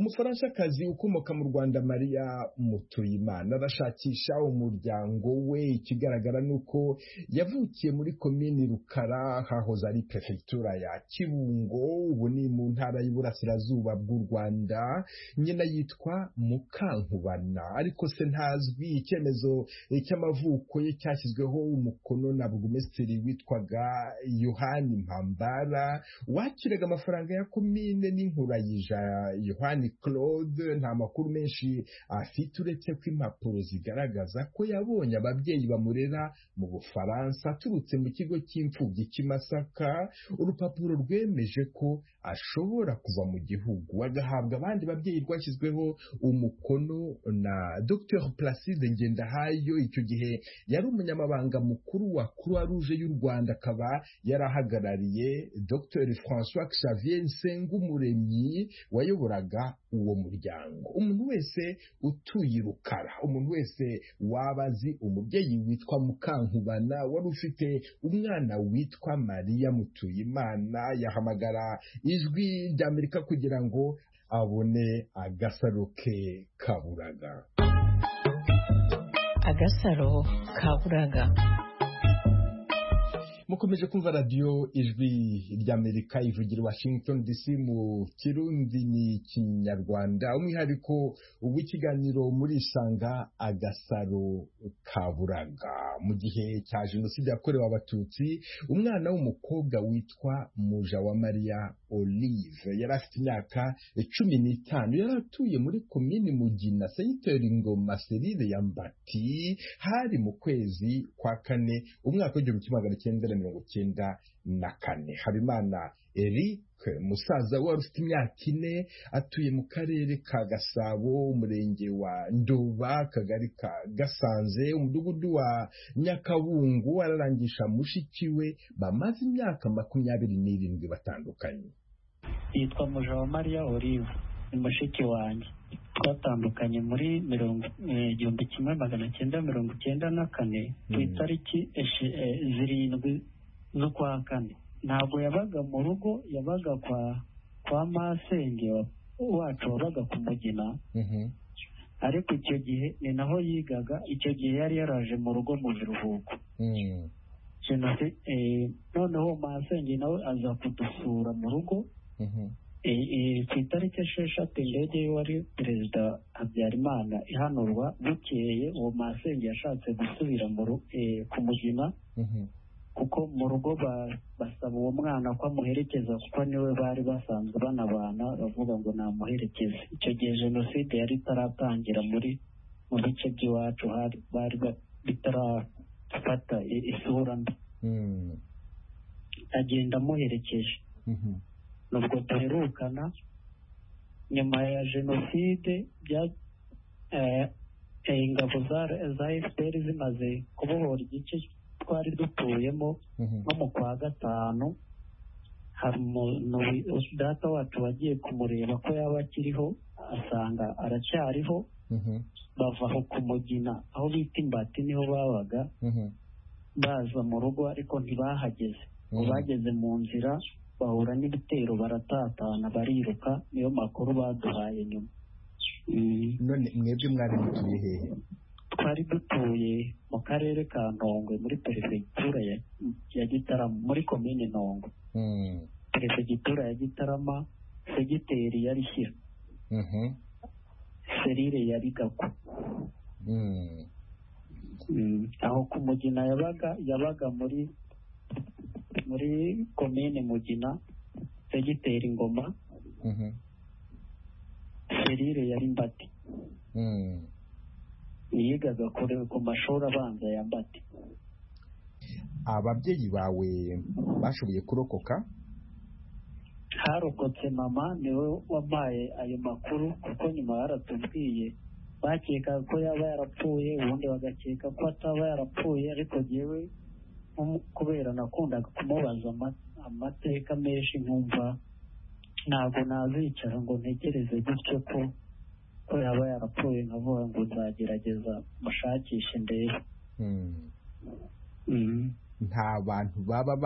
umufaransa-kazi ukomoka mu Rwanda Maria Mutuyimana arashakisha umuryango we. Ikigaragara ni uko yavukiye muri komini Rukara hahoze ari perefegitura ya Kibungo, ubu ni mu ntara y'Iburasirazuba bw'u Rwanda. Nyina yitwa Mukankubana, ariko se ntazwi. Icyemezo cy'amavuko ye cyashyizweho umukono na burugumesitiri witwaga Yohani Mpambara, wakiraga amafaranga ya komine n'Inkurayija Yohani Claude. Nta makuru menshi afite uretse ko impapuro zigaragaza ko yabonye ababyeyi bamurera mu Bufaransa aturutse mu kigo cy'imfubyi cy'i Masaka, urupapuro rwemeje ko ashobora kuva mu gihugu agahabwa abandi babyeyi, rwashyizweho umukono na Docteur Placide Ngendahayo. Icyo gihe yari umunyamabanga mukuru wa Croix Rouge y'u Rwanda, akaba yarahagarariye Docteur François Xavier Nsengumuremyi wayoboraga uwo muryango. Umuntu wese utuye Rukara, umuntu wese waba azi umubyeyi witwa Mukankubana wari ufite umwana witwa Maria Mutuyimana, yahamagara ijwi ry'Amerika kugira ngo abone agasaro ke kaburaga. Agasaro kaburaga. Mukomeje kumva radio ijwi ry'Amerika ivugira Washington D C mu Kirundi ni Kinyarwanda, umwihariko w'ikiganiro muri Sanga Agasaro kaburaga. Mu gihe cya Jenoside yakorewe Abatutsi, umwana w'umukobwa witwa Mujawamariya Olive yari afite imyaka cumi n'itanu, yari atuye muri komini Mugina, Sayiteri Ngoma, Serire ya Mbati. Hari mu kwezi kwa kane umwaka w'igihumbi kimwe magana cyenda mirongo cyenda na kane. Habimana Eric, musaza we wari ufite imyaka ine, atuye mu karere ka Gasabo, umurenge wa Nduba, akagari ka Gasanze, umudugudu wa Nyakabungu. Ararangisha mushiki we bamaze imyaka makumyabiri n'irindwi batandukanye. Yitwa Mujawamariya Olive, ni mushiki wanjye. Twatandukanye muri mirongo igihumbi kimwe magana cyenda mirongo cyenda na kane ku itariki zirindwi z'ukwa kane. Ntabwo yabaga mu rugo, yabaga kwa kwa masenge wacu wabaga ku Mugina. Ariko icyo gihe ni naho yigaga. Icyo gihe yari yaraje mu rugo mu biruhuko. Noneho masenge nawe aza kudusura mu rugo. Ku itariki esheshatu indege wari perezida Habyarimana ihanurwa. Bukeye uwo masenge yashatse gusubira ku Mugina, kuko mu rugo basaba uwo mwana ko amuherekeza, kuko niwe bari basanzwe banabana, bavuga ngo namuherekeze. Icyo gihe Jenoside yari itaratangira muri mu bice by'iwacu, bari bitarafata isura mbi. Agenda amuherekeje. Nubwo duherukana nyuma ya Jenoside, ingabo za F P R zimaze kubohora igice twari dutuyemo, no mu kwa gatanu hari data wacu wagiye kumureba ko yaba akiriho, asanga aracyariho. Bava aho ku Mugina aho bita Imbati niho babaga, baza mu rugo ariko ntibahageze. Bageze mu nzira bahura n'ibitero, baratatana bariruka. Niyo makuru baduhaye nyuma. None mwebwe mwari mutuye hehe? Twari dutuye mu karere ka Ntongwe muri perefegitura ya Gitarama, muri komine Ntongwe. Perefegitura ya Gitarama, segiteri yari Shyira, serire yari Gako. Aho ku Mugina yabaga yabaga muri muri komine Mugina, segiteri Ngoma, serire yari Mbati. Yigaga ku mashuri abanza ya Mbati. Ababyeyi bawe bashoboye kurokoka? Harokotse mama, niwe wampaye ayo makuru, kuko nyuma yaratubwiye. Bakeka ko yaba yarapfuye, ubundi bagakeka ko ataba yarapfuye, ariko jewe kubera nakundaga kumubaza amateka menshi, nkumva ntabwo nazicara ngo ntegereze gutyo ko ko yaba yarapfuye, nkavuga ngo nzagerageza mushakishe ndebe. Nta bantu baba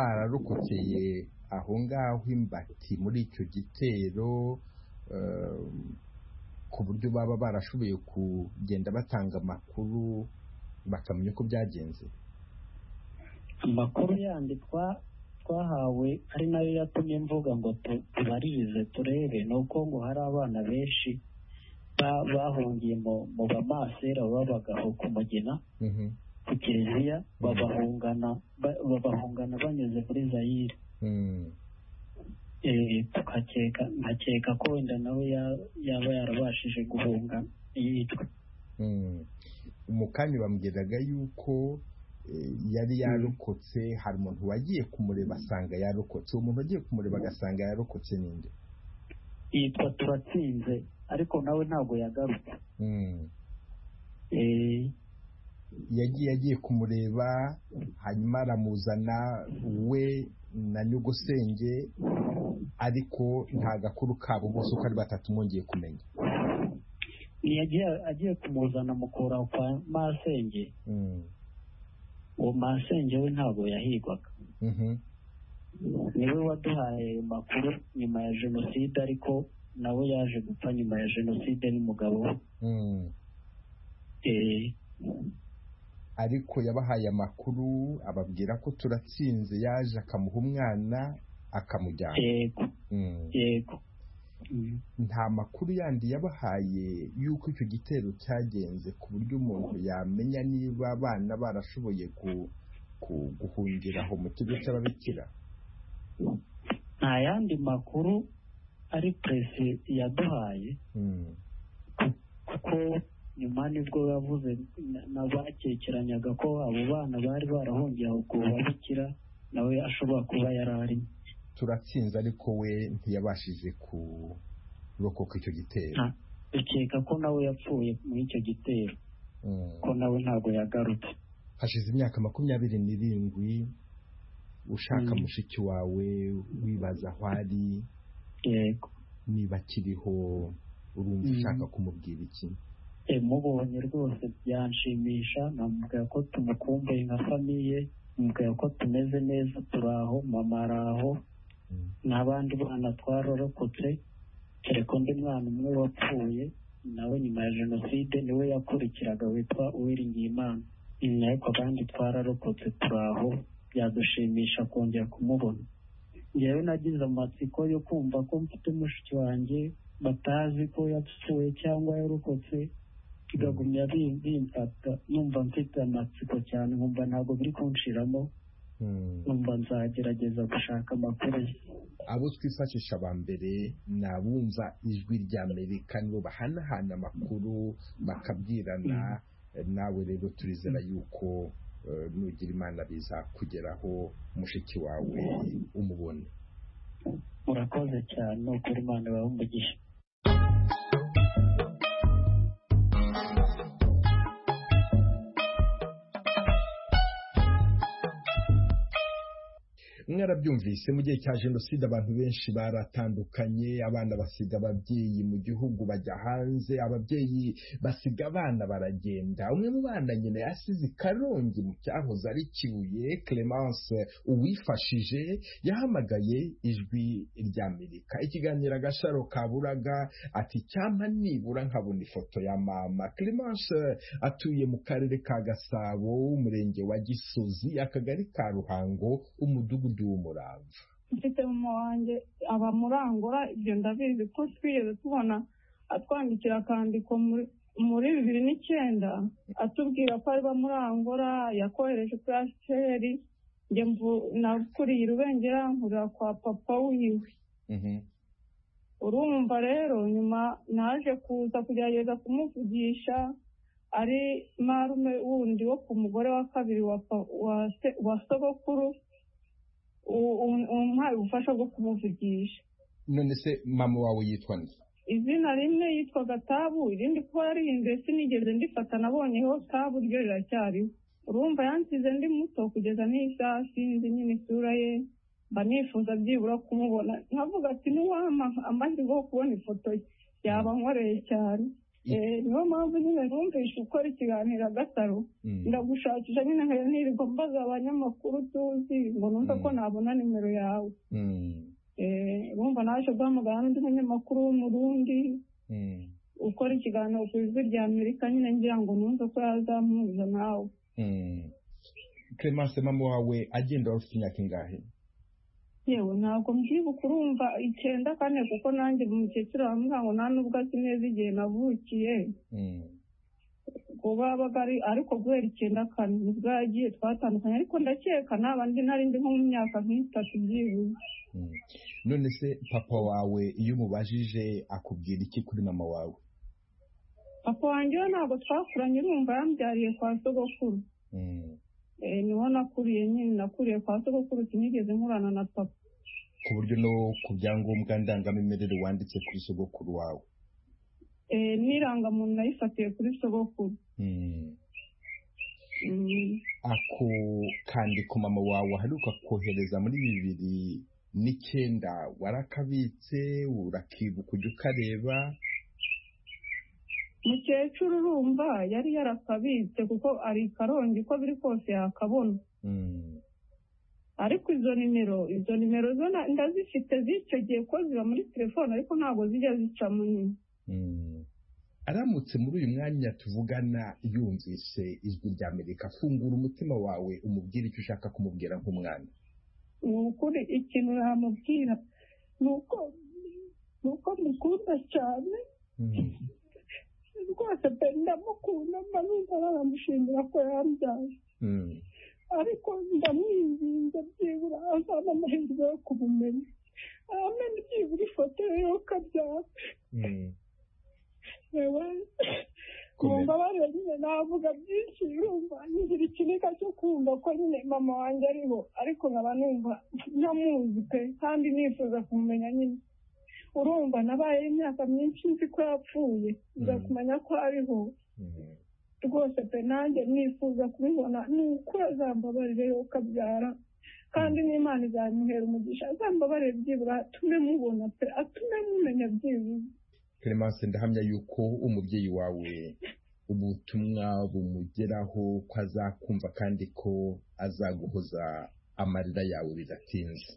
bararokokeye aho ngaho Imbati muri icyo gitero ku buryo baba barashoboye kugenda batanga amakuru bakamenya uko byagenze? amakuru yandi twahawe ari nayo yatumye mvuga ngo tubaririze turebe ni uko ngo hari abana benshi bahungiye mu bamasera babagaho ku Mugina ku Kiliziya babahungana babahungana banyuze muri Zaire. tukakeka nkakeka ko wenda nawe yaba yarabashije guhunga yitwa. mu kanya bambwiraga yuko yari yarokotse, hari umuntu wagiye kumureba asanga yarokotse. uwo muntu wagiye kumureba agasanga yarokotse ninde? yitwa Turatsinze, ariko nawe ntabwo yagarutse. yagiye agiye kumureba, hanyuma aramuzana we na nyogosenge, ariko nta gakuru kabo bose uko ari batatu mwongeye kumenya. yagiye agiye kumuzana mukura kwa Masenge. uwo Masenge we ntabwo yahigwaga. niwe waduhaye makuru nyuma ya jenoside, ariko nawe yaje gupfa nyuma ya jenoside n'umugabo we. ariko yabahaye amakuru ababwira ko Turatsinze yaje akamuha umwana akamujyana. yego yego. nta makuru yandi yabahaye y'uko icyo gitero cyagenze ku buryo umuntu yamenya niba abana barashoboye guhungira aho mu kigo cy'ababikira? nta yandi makuru ari presi yaduhaye, kuko nyuma nibwo yavuze n'abakekeranyaga ko abo bana bari barahungiye aho ku babikira nawe ashobora kuba yari arimo. Turatsinze ariko we ntiyabashije kurokoka icyo gitero. ukeka ko nawe yapfuye muri icyo gitero, ko nawe ntabwo yagarutse. hashize imyaka makumyabiri n'irindwi ushaka mushiki wawe, wibaza aho ari, yego, niba akiriho, urumva ushaka kumubwira iki? mubonye rwose byanshimisha, namubwira ko tumukumbuye nka famiye, namubwira ko tumeze neza, turi aho, mama ari aho, n'abandi bana twarorokotse, kereka undi mwana umwe wapfuye nawe nyuma ya jenoside niwe yakurikiraga witwa Uwiringiyimana. ariko abandi twararokotse, turi aho, byadushimisha kongera kumubona. njyewe nagize amatsiko yo kumva ko mfite mushiki wanjye batazi ko yapfuye cyangwa yarokotse, bigagumya bimfata, numva mfite amatsiko cyane, nkumva ntabwo biri kunshiramo, numva nzagerageza gushaka amakuru. abo twifashisha ba mbere ni abumva ijwi rya Amerika, nibo bahanahana amakuru bakabwirana. nawe rero turizera yuko nugira Imana biza kugeraho mushiki wawe umubone. murakoze cyane, ni ukuri Imana ibahe umugisha. mwarabyumvise, mu gihe cya jenoside abantu benshi baratandukanye, abana basiga ababyeyi mu gihugu bajya hanze, ababyeyi basiga abana baragenda. umwe mu bana nyine yasize i Karongi mu cyahoze ari Kibuye, Clemence Uwifashije, yahamagaye ijwi rya Amerika, ikiganiro Agasaro Kaburaga, ati cyampa nibura nkabona ifoto ya mama. Clemence atuye mu karere ka Gasabo, umurenge wa Gisozi, akagari ka Ruhango, umudugudu w'Umurava. mfite mama wanjye aba Murangura, ibyo ndabizi ko twigeze tubona atwandikira akandiko muri bibiri n'icyenda atubwira ko ari ba Murangura, yakohereje kuri Asheri, njye nakuriye i Rubengera nkurira kwa papa wiwe. urumva rero nyuma naje kuza kugerageza kumuvugisha, ari marume wundi wo ku mugore wa kabiri wa sogokuru, umuhaye ubufasha bwo kumuvugisha. none se mama wawe yitwa nde? izina rimwe yitwaga Tabu, irindi kuba yarihinduye sinigeze ndifata, nabonyeho Tabu ryo riracyariho. urumva yansize ndi muto kugeza n'isaha sinzi nyine isura ye, mba nifuza byibura kumubona, nkavuga ati n'uwampa amahirwe yo kubona ifoto ye yaba nkoreye cyane. niyo mpamvu nyine numvise ukora ikiganiro Agasaro, ndagushakisha nyine nkaya nirirwa mbaza abanyamakuru tuzi ngo numve ko nabona nimero yawe. urumva naje guhamagara n'undi munyamakuru w'Umurundi, ukora ikiganiro ku ijwi rya Amerika nyine ngira ngo numve ko yazampuza nawe. Clemence mama wawe agenda wari ufite imyaka ingahe? Yewe ntabwo mbyibuka urumva icyenda kane kuko nanjye umukecuru aramubwira ngo nta nubwo azi neza igihe navukiye kuba bagari ariko guhera icyenda kane nibwo yagiye twatandukanye ariko ndakeka nabandi nari ndi nko mu myaka nk'itatu byibuze. None se papa wawe iyo umubajije akubwira iki kuri mama wawe? Papa wanjye we ntabwo twakuranye urumva yambyariye kwa sogokuru. Niho nakuriye nyine nakuriye kwa sogokuru sinigeze nkurana na papa. Ku buryo no ku byangombwa ndangamimerere wanditse kuri sogokuru wawe? N'irangamuntu nayifatiye kuri sogokuru. Ako kandi ku mama wawe aheruka kohereza muri bibiri n'icyenda warakabitse urakibuka ujya ukareba? Mukecuru urumva yari yarakabitse kuko ari Karongi uko biri kose yakabona. Ariko izo nimero izo nimero zo ndazifite z'icyo gihe ko ziba muri telefone ariko ntabwo zijya zica mu nyine. Aramutse muri uyu mwanya tuvugana yumvise ijwi rya Amerika, fungura umutima wawe umubwire icyo ushaka kumubwira nk'umwana. Ni ukuri ikintu yamubwira ni uko mukunda cyane rwose pe ndamukunda mba numva naramushimira ko yambyaye ariko ndamwinginze byibura azaba amahirwe yo kumumenya amenya byibura ifoto ye yo kabyara. Kumva bareba nyine navuga byinshi urumva ngira ikinika cyo kumva ko nyine mama wanjye ariho ariko nkaba numva ntamuzi pe kandi nifuza kumumenya nyine. Urumva nabaye imyaka myinshi nzi ko yapfuye nza kumenya ko ariho rwose pe nanjye nifuza kubibona ni uko azambabarire yo kabyara kandi n'Imana izamuhera umugisha azambabarire byibura atume mubona pe atume mumenya byibura. Clemence ndahamya yuko umubyeyi wawe ubutumwa bumugeraho ko azakumva kandi ko azaguhoza amarira yawe bidatinze.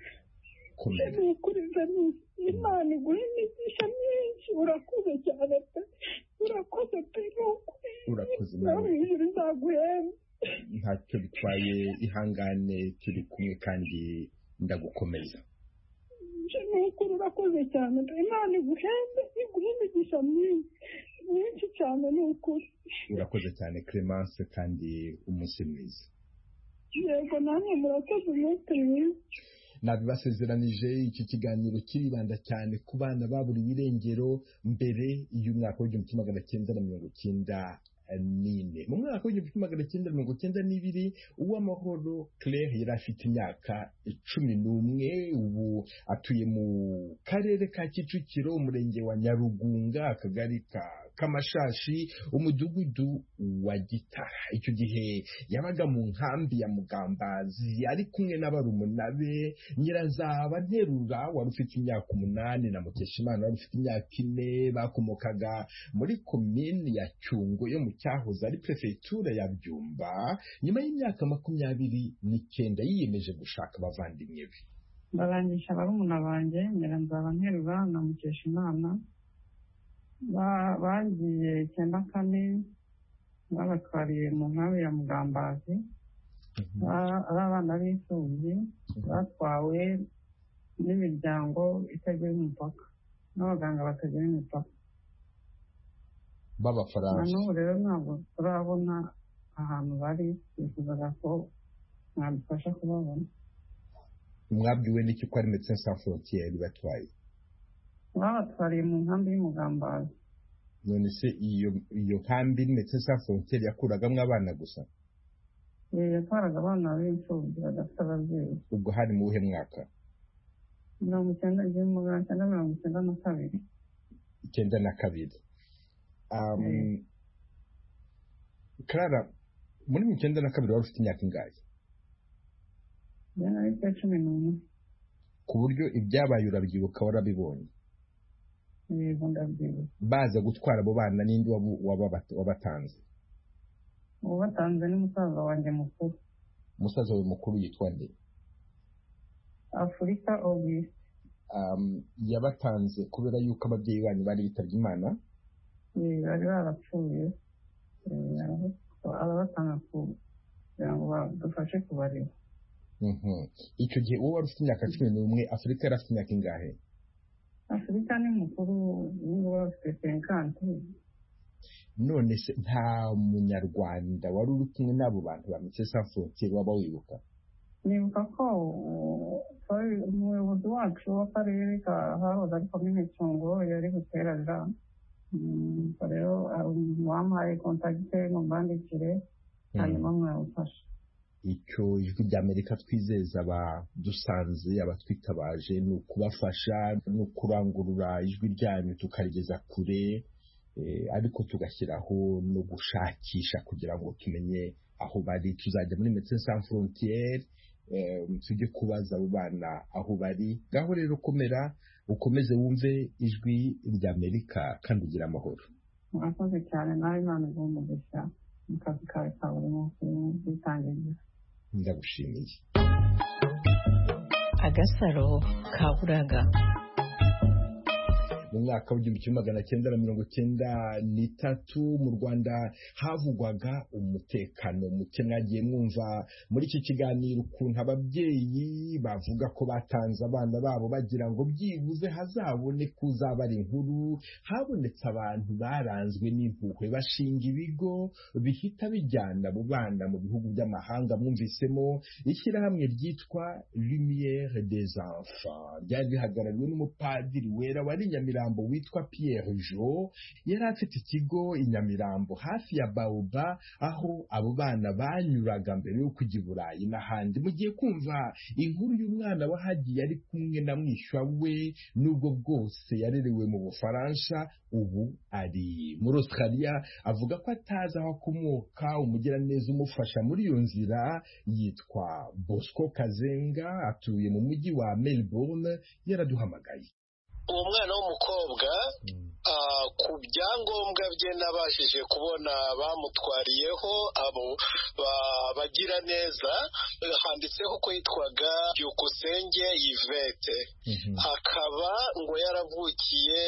Imana iguhe imigisha myinshi urakoze cyane pe urakoze pe urakoze ijuru izaguhemba ntacyo bitwaye ihangane turi kumwe kandi ndagukomeza. Ni ukuri urakoze cyane Imana iguhembe iguhe imigisha myinshi myinshi cyane ni ukuri. Urakoze cyane Clemence kandi umunsi mwiza. Yego namwe murakoze umunsi mwiza. Nabibasezeranije iki kiganiro kiribanda cyane ku bana baburiwe irengero mbere y'umwaka w'igihumbi kimwe magana cyenda na mirongo cyenda n'ine. Mu mwaka w'igihumbi kimwe magana cyenda mirongo cyenda n'ibiri Uwamahoro Claire yari afite imyaka cumi n'umwe, ubu atuye mu karere ka Kicukiro, umurenge wa Nyarugunga, akagari ka Kamashashi, umudugudu wa Gitara. Icyo gihe yabaga mu nkambi ya Mugambazi ari kumwe n'abarumuna be, Nyirazaba Nterura wari ufite imyaka umunani na Mukeshimana wari ufite imyaka ine, bakomokaga muri komini ya Cyungo yo mu cyahoze ari prefeture ya Byumba. Nyuma y'imyaka makumyabiri n'icyenda yiyemeje gushaka abavandimwe be. Barangisha barumuna banjye Nyirazaba Nterura na Mukeshimana bagiye icyenda kane babatwariye mu nkambi ya Mugambazi. Ari abana b'imfubyi batwawe n'imiryango itagira umupaka n'abaganga batagira imipaka b'Abafaransa. N'ubu rero ntabwo turabona ahantu bari, twifuzaga ko mwadufasha kubabona. Mwabwiwe n'iki ko ari Médecins Sans Frontières batwaye? Babatwariye mu nkambi y'Umugambazi. None se iyo iyo nkambi Médecins Sans Frontières yakuragamo abana gusa? Yatwaraga abana b'imfubyi badafite ababyeyi. Ubwo hari mu wuhe mwaka? mirongo icyenda igihumbi magana cyenda mirongo icyenda na kabiri. Icyenda na kabiri. Clara, muri mirongo icyenda na kabiri wari ufite imyaka ingahe? Yari afite cumi n'umwe. Ku buryo ibyabaye urabyibuka warabibonye? Yego ndabyibuka. Baza gutwara abo bana n'indi wabatanze? Uwabatanze ni musaza wanjye mukuru. Musaza wawe mukuru yitwa nde? Afurika Auguste. Yabatanze kubera yuko ababyeyi banyu bari bitabye Imana? bari barapfuye arabatanga kugira ngo badufashe kubareba. Icyo gihe wowe wari ufite imyaka cumi n'umwe, Afurika yari afite imyaka ingahe? Afurika ni mukuru n'ubwo wari ufite senkanti. None se nta munyarwanda wari uri kumwe n'abo bantu ba Médecins Sans Frontières waba wibuka? Nibuka ko umuyobozi wacu w'akarere ka hahoze ari komine Cyungo yari guterera, rero wampaye kontakite ngo mbandikire hanyuma mwawufasha. Icyo ijwi ry'Amerika twizeza abadusanze abatwitabaje ni ukubafasha no kurangurura ijwi ryanyu tukarigeza kure, ariko tugashyiraho no gushakisha kugira ngo tumenye aho bari. Tuzajya muri Médecins Sans Frontières tujye kubaza abo bana aho bari. Ngaho rero komera ukomeze wumve ijwi ry'Amerika kandi ugira amahoro. Murakoze cyane, nawe Imana igumugisha mu kazi kawe ka buri munsi witangira. Ndagushimiye. Agasaro kaburaga. Mu mwaka w'igihumbi kimwe magana cyenda na mirongo cyenda n'itatu mu Rwanda havugwaga umutekano muke. Mwagiye mwumva muri iki kiganiro ukuntu ababyeyi bavuga ko batanze abana babo bagira ngo byibuze hazabone kuzabara inkuru. Habonetse abantu baranzwe n'impuhwe bashinga ibigo bihita bijyana abo bana mu bihugu by'amahanga. Mwumvisemo ishyirahamwe ryitwa Lumière des Enfants, ryari rihagarariwe n'umupadiri wera wari Nyamirambo witwa Pierre Jo. Yari afite ikigo i Nyamirambo hafi ya Baoba aho abo bana banyuraga mbere yo kujya i Burayi n'ahandi. Mugiye kumva inkuru y'umwana wahagiye ari kumwe na mwishywa we, nubwo bwose yarerewe mu Bufaransa, ubu ari muri Australia. Avuga ko atazi aho akomoka. Umugiraneza umufasha muri iyo nzira yitwa Bosco Kazenga, atuye mu mujyi wa Melbourne. Yaraduhamagaye. Uwo mwana w'umukobwa ku byangombwa bye nabashije kubona bamutwariyeho abo bagira neza, handitseho ko yitwaga Byukusenge Yvette. Akaba ngo yaravukiye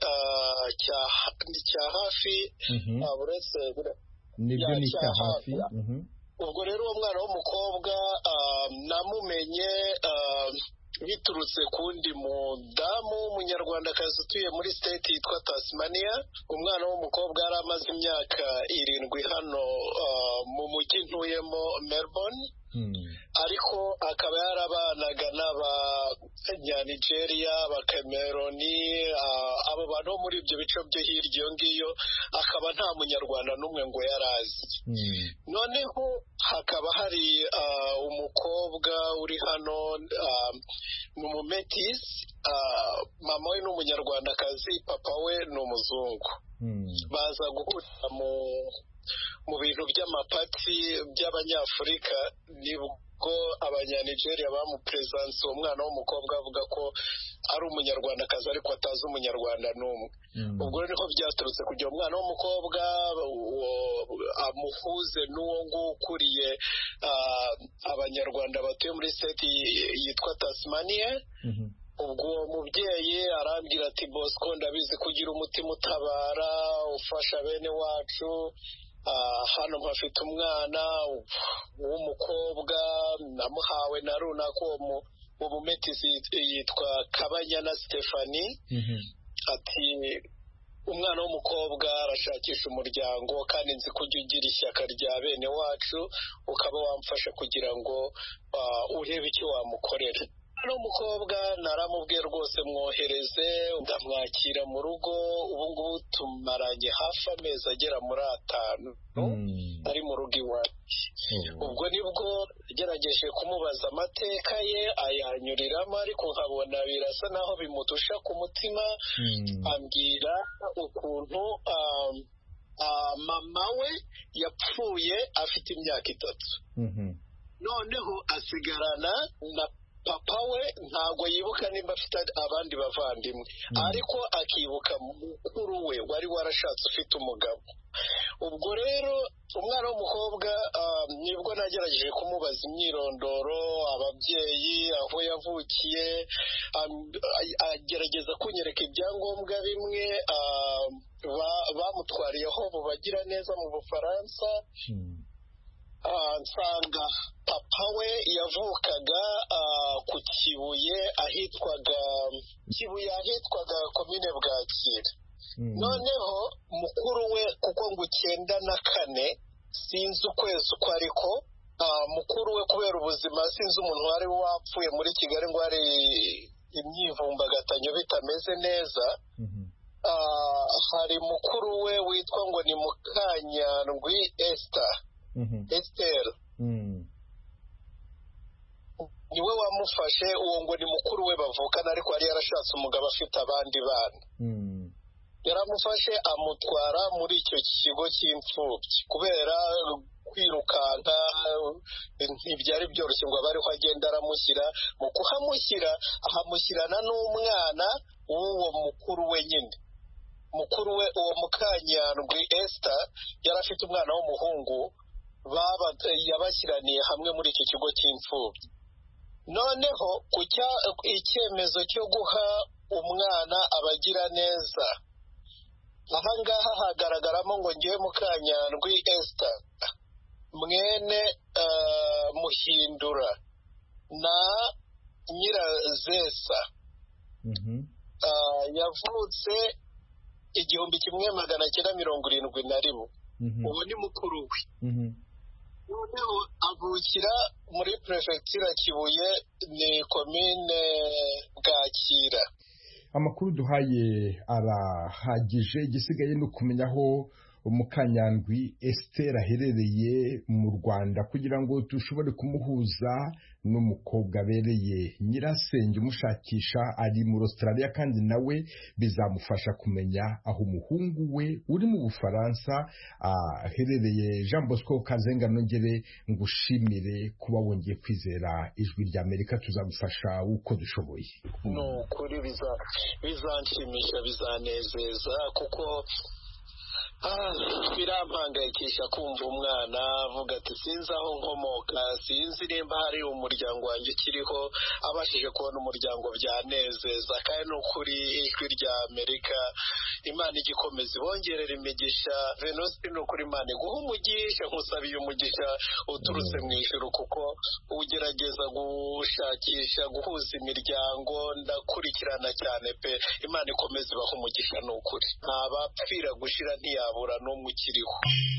cya hafi buretse nibyo ni cya hafi. Ubwo rero uwo mwana w'umukobwa namumenye biturutse kundi mudamu w'umunyarwandakazi utuye muri state yitwa Tasmania. Umwana w'umukobwa yari amaze imyaka irindwi hano mu mujyi ntuyemo Melbourne, ariko akaba yarabanaga n'abanyanigeria, abakameroni, abo bantu bo muri ibyo bice byo hirya iyo ngiyo, akaba nta munyarwanda n'umwe ngo yarazi. Noneho hakaba hari umukobwa uri hano ni umumetis, mama we ni umunyarwandakazi, papa we ni umuzungu. Baza guhurira mu mu bintu by'amapati by'abanyafurika, nibwo abanyanigeria bamupresence uwo mwana w'umukobwa avuga ko ari umunyarwandakazi ariko atazi umunyarwanda n'umwe. Ubwo niho byaturutse kugira umwana w'umukobwa amuhuze n'uwo nguwo ukuriye abanyarwanda batuye muri state yitwa Tasmania. Ubwo uwo mubyeyi arambwira ati Bosco, ndabizi kugira umutima utabara ufasha bene wacu, hano mpafite umwana w'umukobwa namuhawe na runaka. Uwo mumetisi yitwa Kabanyana Stephanie. Ati umwana w'umukobwa arashakisha umuryango kandi nzi ko ujya ugira ishyaka rya bene wacu, ukaba wamfasha kugira ngo urebe icyo wamukorera. Umukobwa naramubwiye rwose mwohereze, ndamwakira mu rugo. Ubu ngubu tumaranye hafi amezi agera muri atanu ari mu rugo iwacu. Ubwo nibwo yagerageje kumubaza amateka ye ayanyuriramo, ariko nkabona birasa naho bimudusha ku mutima. Ambwira ukuntu mama we yapfuye afite imyaka itatu, noneho asigarana na papa we ntabwo yibuka nimba afite abandi bavandimwe ariko akibuka mukuru we wari warashatse ufite umugabo. Ubwo rero umwana w'umukobwa nibwo nagerageje kumubaza imyirondoro, ababyeyi, aho yavukiye, agerageza kunyereka ibyangombwa bimwe bamutwariyeho mu bagira neza mu Bufaransa. nsanga papa we yavukaga ku Kibuye ahitwaga Kibuye ahitwaga komine Bwakira. Noneho mukuru we kuko ngo icyenda na kane sinzi ukwezi uko ariko mukuru we kubera ubuzima sinzi umuntu wari wapfuye muri Kigali ngo ari imyivumbagatanyo bitameze neza. Hari mukuru we witwa ngo ni Mukanyandwi Esther Esther niwe wamufashe, uwo ngo ni mukuru we bavukana ariko yari yarashatse umugabo afite abandi bana. Yaramufashe amutwara muri icyo kigo cy'imfubyi kubera kwirukanka ntibyari byoroshye ngo abariho agenda aramushyira. Mu kuhamushyira ahamushyirana n'umwana w'uwo mukuru we nyine. Mukuru we uwo Mukanyandwi Esther yari afite umwana w'umuhungu yabashyiraniye hamwe muri icyo kigo cy'imfubyi. Noneho ku icyemezo cyo guha umwana abagira neza, aha ngaha hagaragaramo ngo ngiye Mukanyandwi Esther mwene Muhindura na Nyirazesa. Yavutse igihumbi kimwe magana cyenda mirongo irindwi na rimwe. Ubu ni mukuru we. Noneho avukira muri prefecture Kibuye, ni komine Bwakira. Amakuru duhaye arahagije, igisigaye no kumenya aho Mukanyandwi Esther aherereye mu Rwanda kugira ngo dushobore kumuhuza n'umukobwa abereye nyirasenge umushakisha ari mu Australia, kandi nawe bizamufasha kumenya aho umuhungu we uri mu Bufaransa aherereye. Jean Bosco Kazenga, nongere ngushimire kuba wongeye kwizera Ijwi rya Amerika, tuzagufasha uko dushoboye. No kuri bizanshimisha bizanezeza kuko birampangayikisha kumva umwana avuga ati sinzi aho nkomoka, sinzi nimba hari umuryango wanjye ukiriho. Abashije kubona umuryango byanezeza, kandi ni ukuri Ijwi rya Amerika Imana igikomeza ibongerera imigisha. Venuste ni ukuri Imana iguha umugisha, nkusabiye umugisha uturutse mu ijuru kuko ugerageza gushakisha guhuza imiryango. Ndakurikirana cyane pe, Imana ikomeza ibaha umugisha. Ni ukuri ntabapfira gushira ntiyabura n'umwe ukiriho.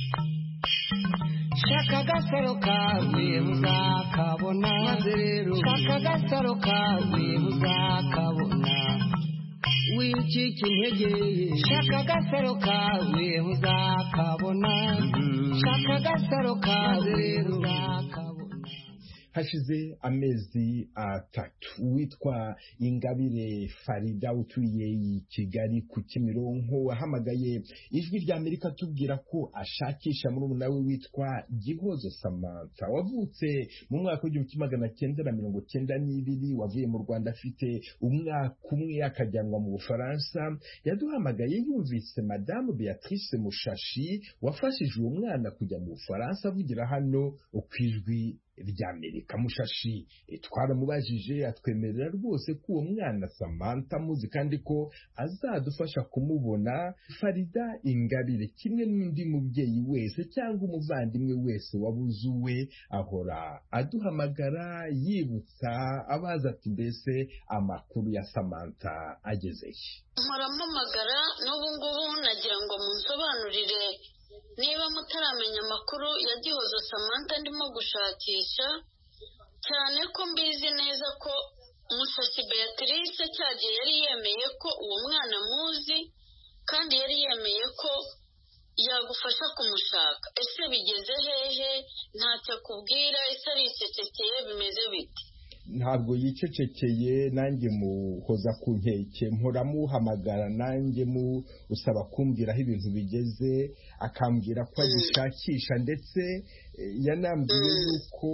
Shaka agasaro kawe uzakabona, maze rero shaka agasaro kawe uzakabona, wicika intege. Shaka agasaro kawe uzakabona, shaka agasaro kawe rero uzakabona. Hashize amezi atatu witwa Ingabire Farida utuye i Kigali ku Kimironko ahamagaye Ijwi rya Amerika tubwira ko ashakisha murumuna we witwa Gihozo Samantha wavutse mu mwaka w'igihumbi kimwe magana cyenda na mirongo cyenda n'ibiri, wavuye mu Rwanda afite umwaka umwe akajyanwa mu Bufaransa. Yaduhamagaye yumvise Madame Beatrice Mushashi wafashije uwo mwana kujya mu Bufaransa avugira hano ku Ijwi rya Amerika. Mushashi twaramubajije atwemerera rwose ko uwo mwana Samantha muzi kandi ko azadufasha kumubona. Farida Ingabire kimwe n'undi mubyeyi wese cyangwa umuvandimwe wese wabuze uwe ahora aduhamagara yibutsa abaza ati mbese amakuru ya Samantha agezeye. Mpamagara n'ubu ngubu nagira ngo munsobanurire niba mutaramenya amakuru ya Gihozo Samantha ndimo gushakisha, cyane ko mbizi neza ko Mushashi Beatrice cyagiye yari yemeye ko uwo mwana muzi, kandi yari yemeye ko yagufasha kumushaka. Ese bigeze hehe? Ntacyo akubwira? Ese aricecekeye? Bimeze bite? Ntabwo yicecekeye, nanjye muhoza ku nkeke, mpora muhamagara nanjye mu usaba kumbwira aho ibintu bigeze, akambwira ko agishakisha, ndetse yanambwiye yuko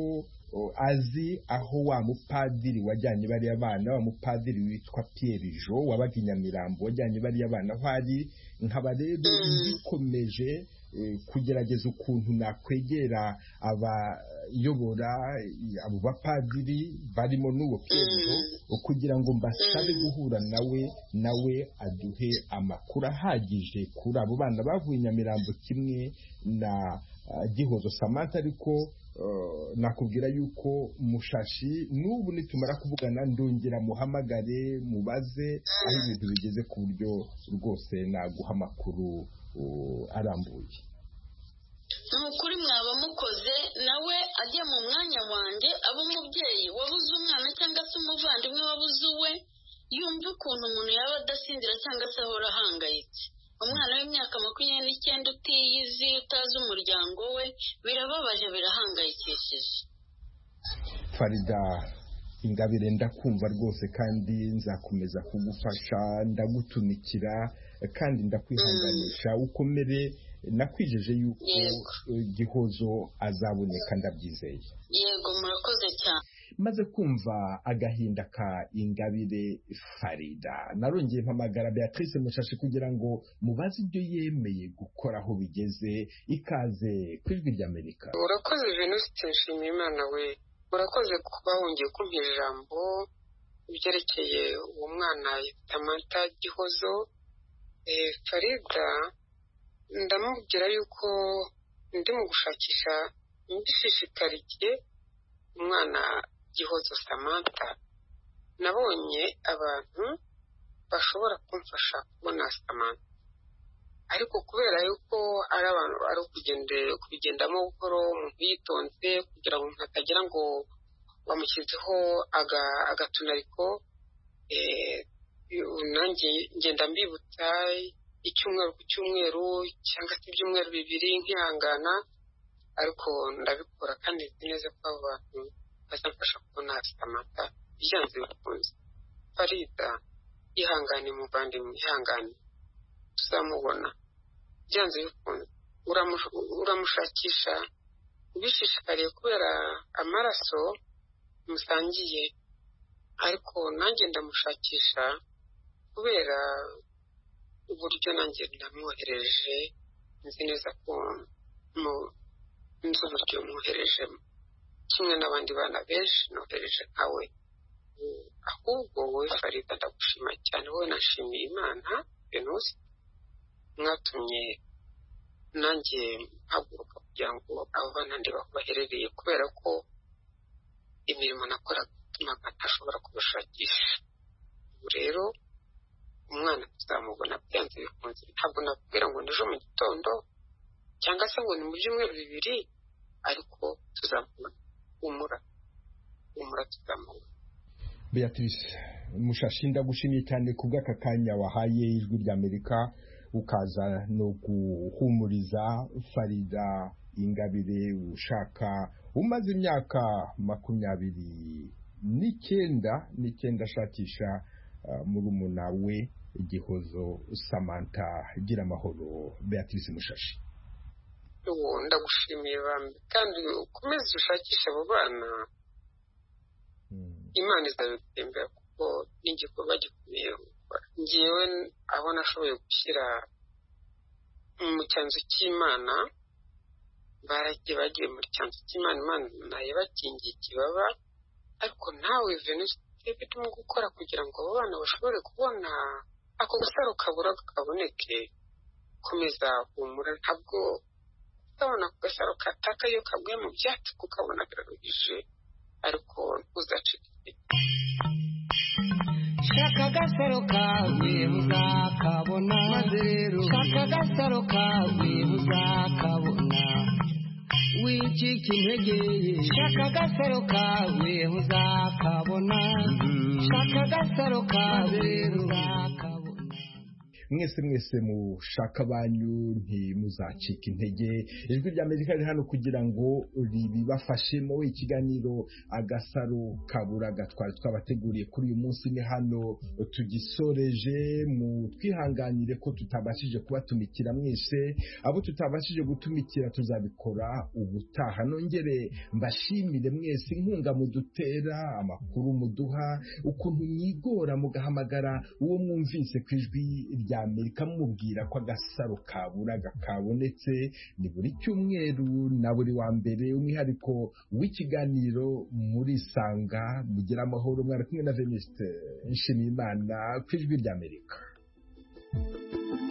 azi aho wa mupadiri wajyanye bariya bana, wa mupadiri witwa Pierre Jo wabaga i Nyamirambo wajyanye bariya bana aho ari, nkaba rero bikomeje kugerageza ukuntu nakwegera abayobora abo bapadiri barimo n'uwo Pierre Jo kugira ngo mbasabe guhura nawe nawe aduhe amakuru ahagije kuri abo bana bavuye i Nyamirambo kimwe na Gihozo Samantha. Ariko nakubwira yuko Mushashi n'ubu nitumara kuvugana ndongera muhamagare mubaze aho ibintu bigeze ku buryo rwose naguha amakuru arambuye. ni ukuri mwaba mukoze nawe ajya mu mwanya wanjye aba umubyeyi wabuze umwana cyangwa se umuvandimwe wabuze uwe, yumva ukuntu umuntu yaba adasinzira cyangwa se ahora ahangayitse. umwana w'imyaka makumyabiri n'icyenda utiyizi utazi umuryango we, birababaje birahangayikishije. Farida Ingabire, ndakumva rwose kandi nzakomeza kugufasha, ndagutumikira kandi ndakwihanganisha. mm. ukomere, nakwijeje yuko Gihozo azaboneka, ndabyizeye. Yego, murakoze cyane. maze kumva agahinda ka Ingabire Farida, narongeye mpamagara Beatrice Mushashi kugira ngo mubaze ibyo yemeye gukora aho bigeze. Ikaze ku Ijwi ry'Amerika. Urakoze Venuste Nshimiyimana we, urakoze kuba wongeye kumpa ijambo ibyerekeye uwo mwana Samantha Gihozo. eh, Farida ndamubwira yuko ndi mu gushakisha mbishishikariye umwana Gihozo Samantha. nabonye abantu bashobora kumfasha kubona Samantha, ariko kubera yuko ari abantu ari kubigendamo buhoro umuntu yitonze kugira ngo hatagira ngo bamushyizeho agatunariko, nanjye ngenda mbibutsa icyumweru ku cyumweru cyangwa se ibyumweru bibiri nkihangana, ariko ndabikora kandi nzi neza ko abo bantu bazamfasha kubona Samantha byanze bikunze. Farida, ihangane muvandimwe, ihangane, tuzamubona byanze bikunze. uramushakisha ubishishikariye kubera amaraso musangiye, ariko nanjye ndamushakisha kubera uburyo nanjye ndamwohereje, nzi neza ko nzi uburyo mwoherejemo kimwe n'abandi bana benshi nohereje nkawe. ahubwo wowe Farida ndagushima cyane, wowe nashimiye Imana Venuste mwatumye nanjye mpaguruka kugira ngo abo bana ndibaho baherereye, kubera ko imirimo nakoraga itumaga ntashobora kubashakisha. ubu rero umwana tuzamubona byanze bikunze. ntabwo nakubwira ngo n'ejo mu gitondo cyangwa se ngo ni mu byumweru bibiri, ariko tuzamubona. umura umura tuzamubona. Beatrice Mushashi, ndagushimiye cyane ku bw'aka kanya wahaye Ijwi ry'Amerika ukaza no guhumuriza Farida Ingabire ushaka, umaze imyaka makumyabiri n'icyenda n'icyenda ashakisha uh, murumuna we Gihozo Samantha. Gira amahoro Beatrice Mushashi. uwo ndagushimiye bambi kandi ukomeze ushakisha abo bana. Imana izabitembera kuko n'igikorwa gikomeye gukora. Ngewe aho nashoboye gushyira mu cyanzu cy'Imana, baragiye bagiye muri cyanzu cy'Imana, Imana yabakingiye ikibaba, ariko nawe Venuste birimo gukora kugira ngo abo bana bashobore kubona ako gasaro kabura kaboneke. komeza humura, ntabwo utabona ako gasaro kataka iyo kaguye mu byatsi kukabona biraruhije, ariko ntuzacike. shaka agasaro kawe muzakabona, maze rero shaka agasaro kawe muzakabona, wicika intege, shaka agasaro kawe muzakabona, shaka agasaro kawe muzakabona. mwese mwese mushaka banyu ntimuzacika intege. Ijwi ry'Amerika riri hano kugira ngo ribibafashemo. Ikiganiro Agasaro Kaburaga twari twabateguriye kuri uyu munsi ni hano tugisoreje. Mu twihanganire ko tutabashije kubatumikira mwese, abo tutabashije gutumikira tuzabikora ubutaha. Nongere mbashimire mwese inkunga mudutera, amakuru muduha, ukuntu mwigora mugahamagara uwo mwumvise ku ijwi ry'Amerika mubwira ko Agasaro Kaburaga kabonetse. Ni buri cyumweru na buri wa mbere, umwihariko w'ikiganiro Murisanga. Mugira amahoro. Mwari kumwe na Venuste Nshimiyimana ku ijwi ry'Amerika.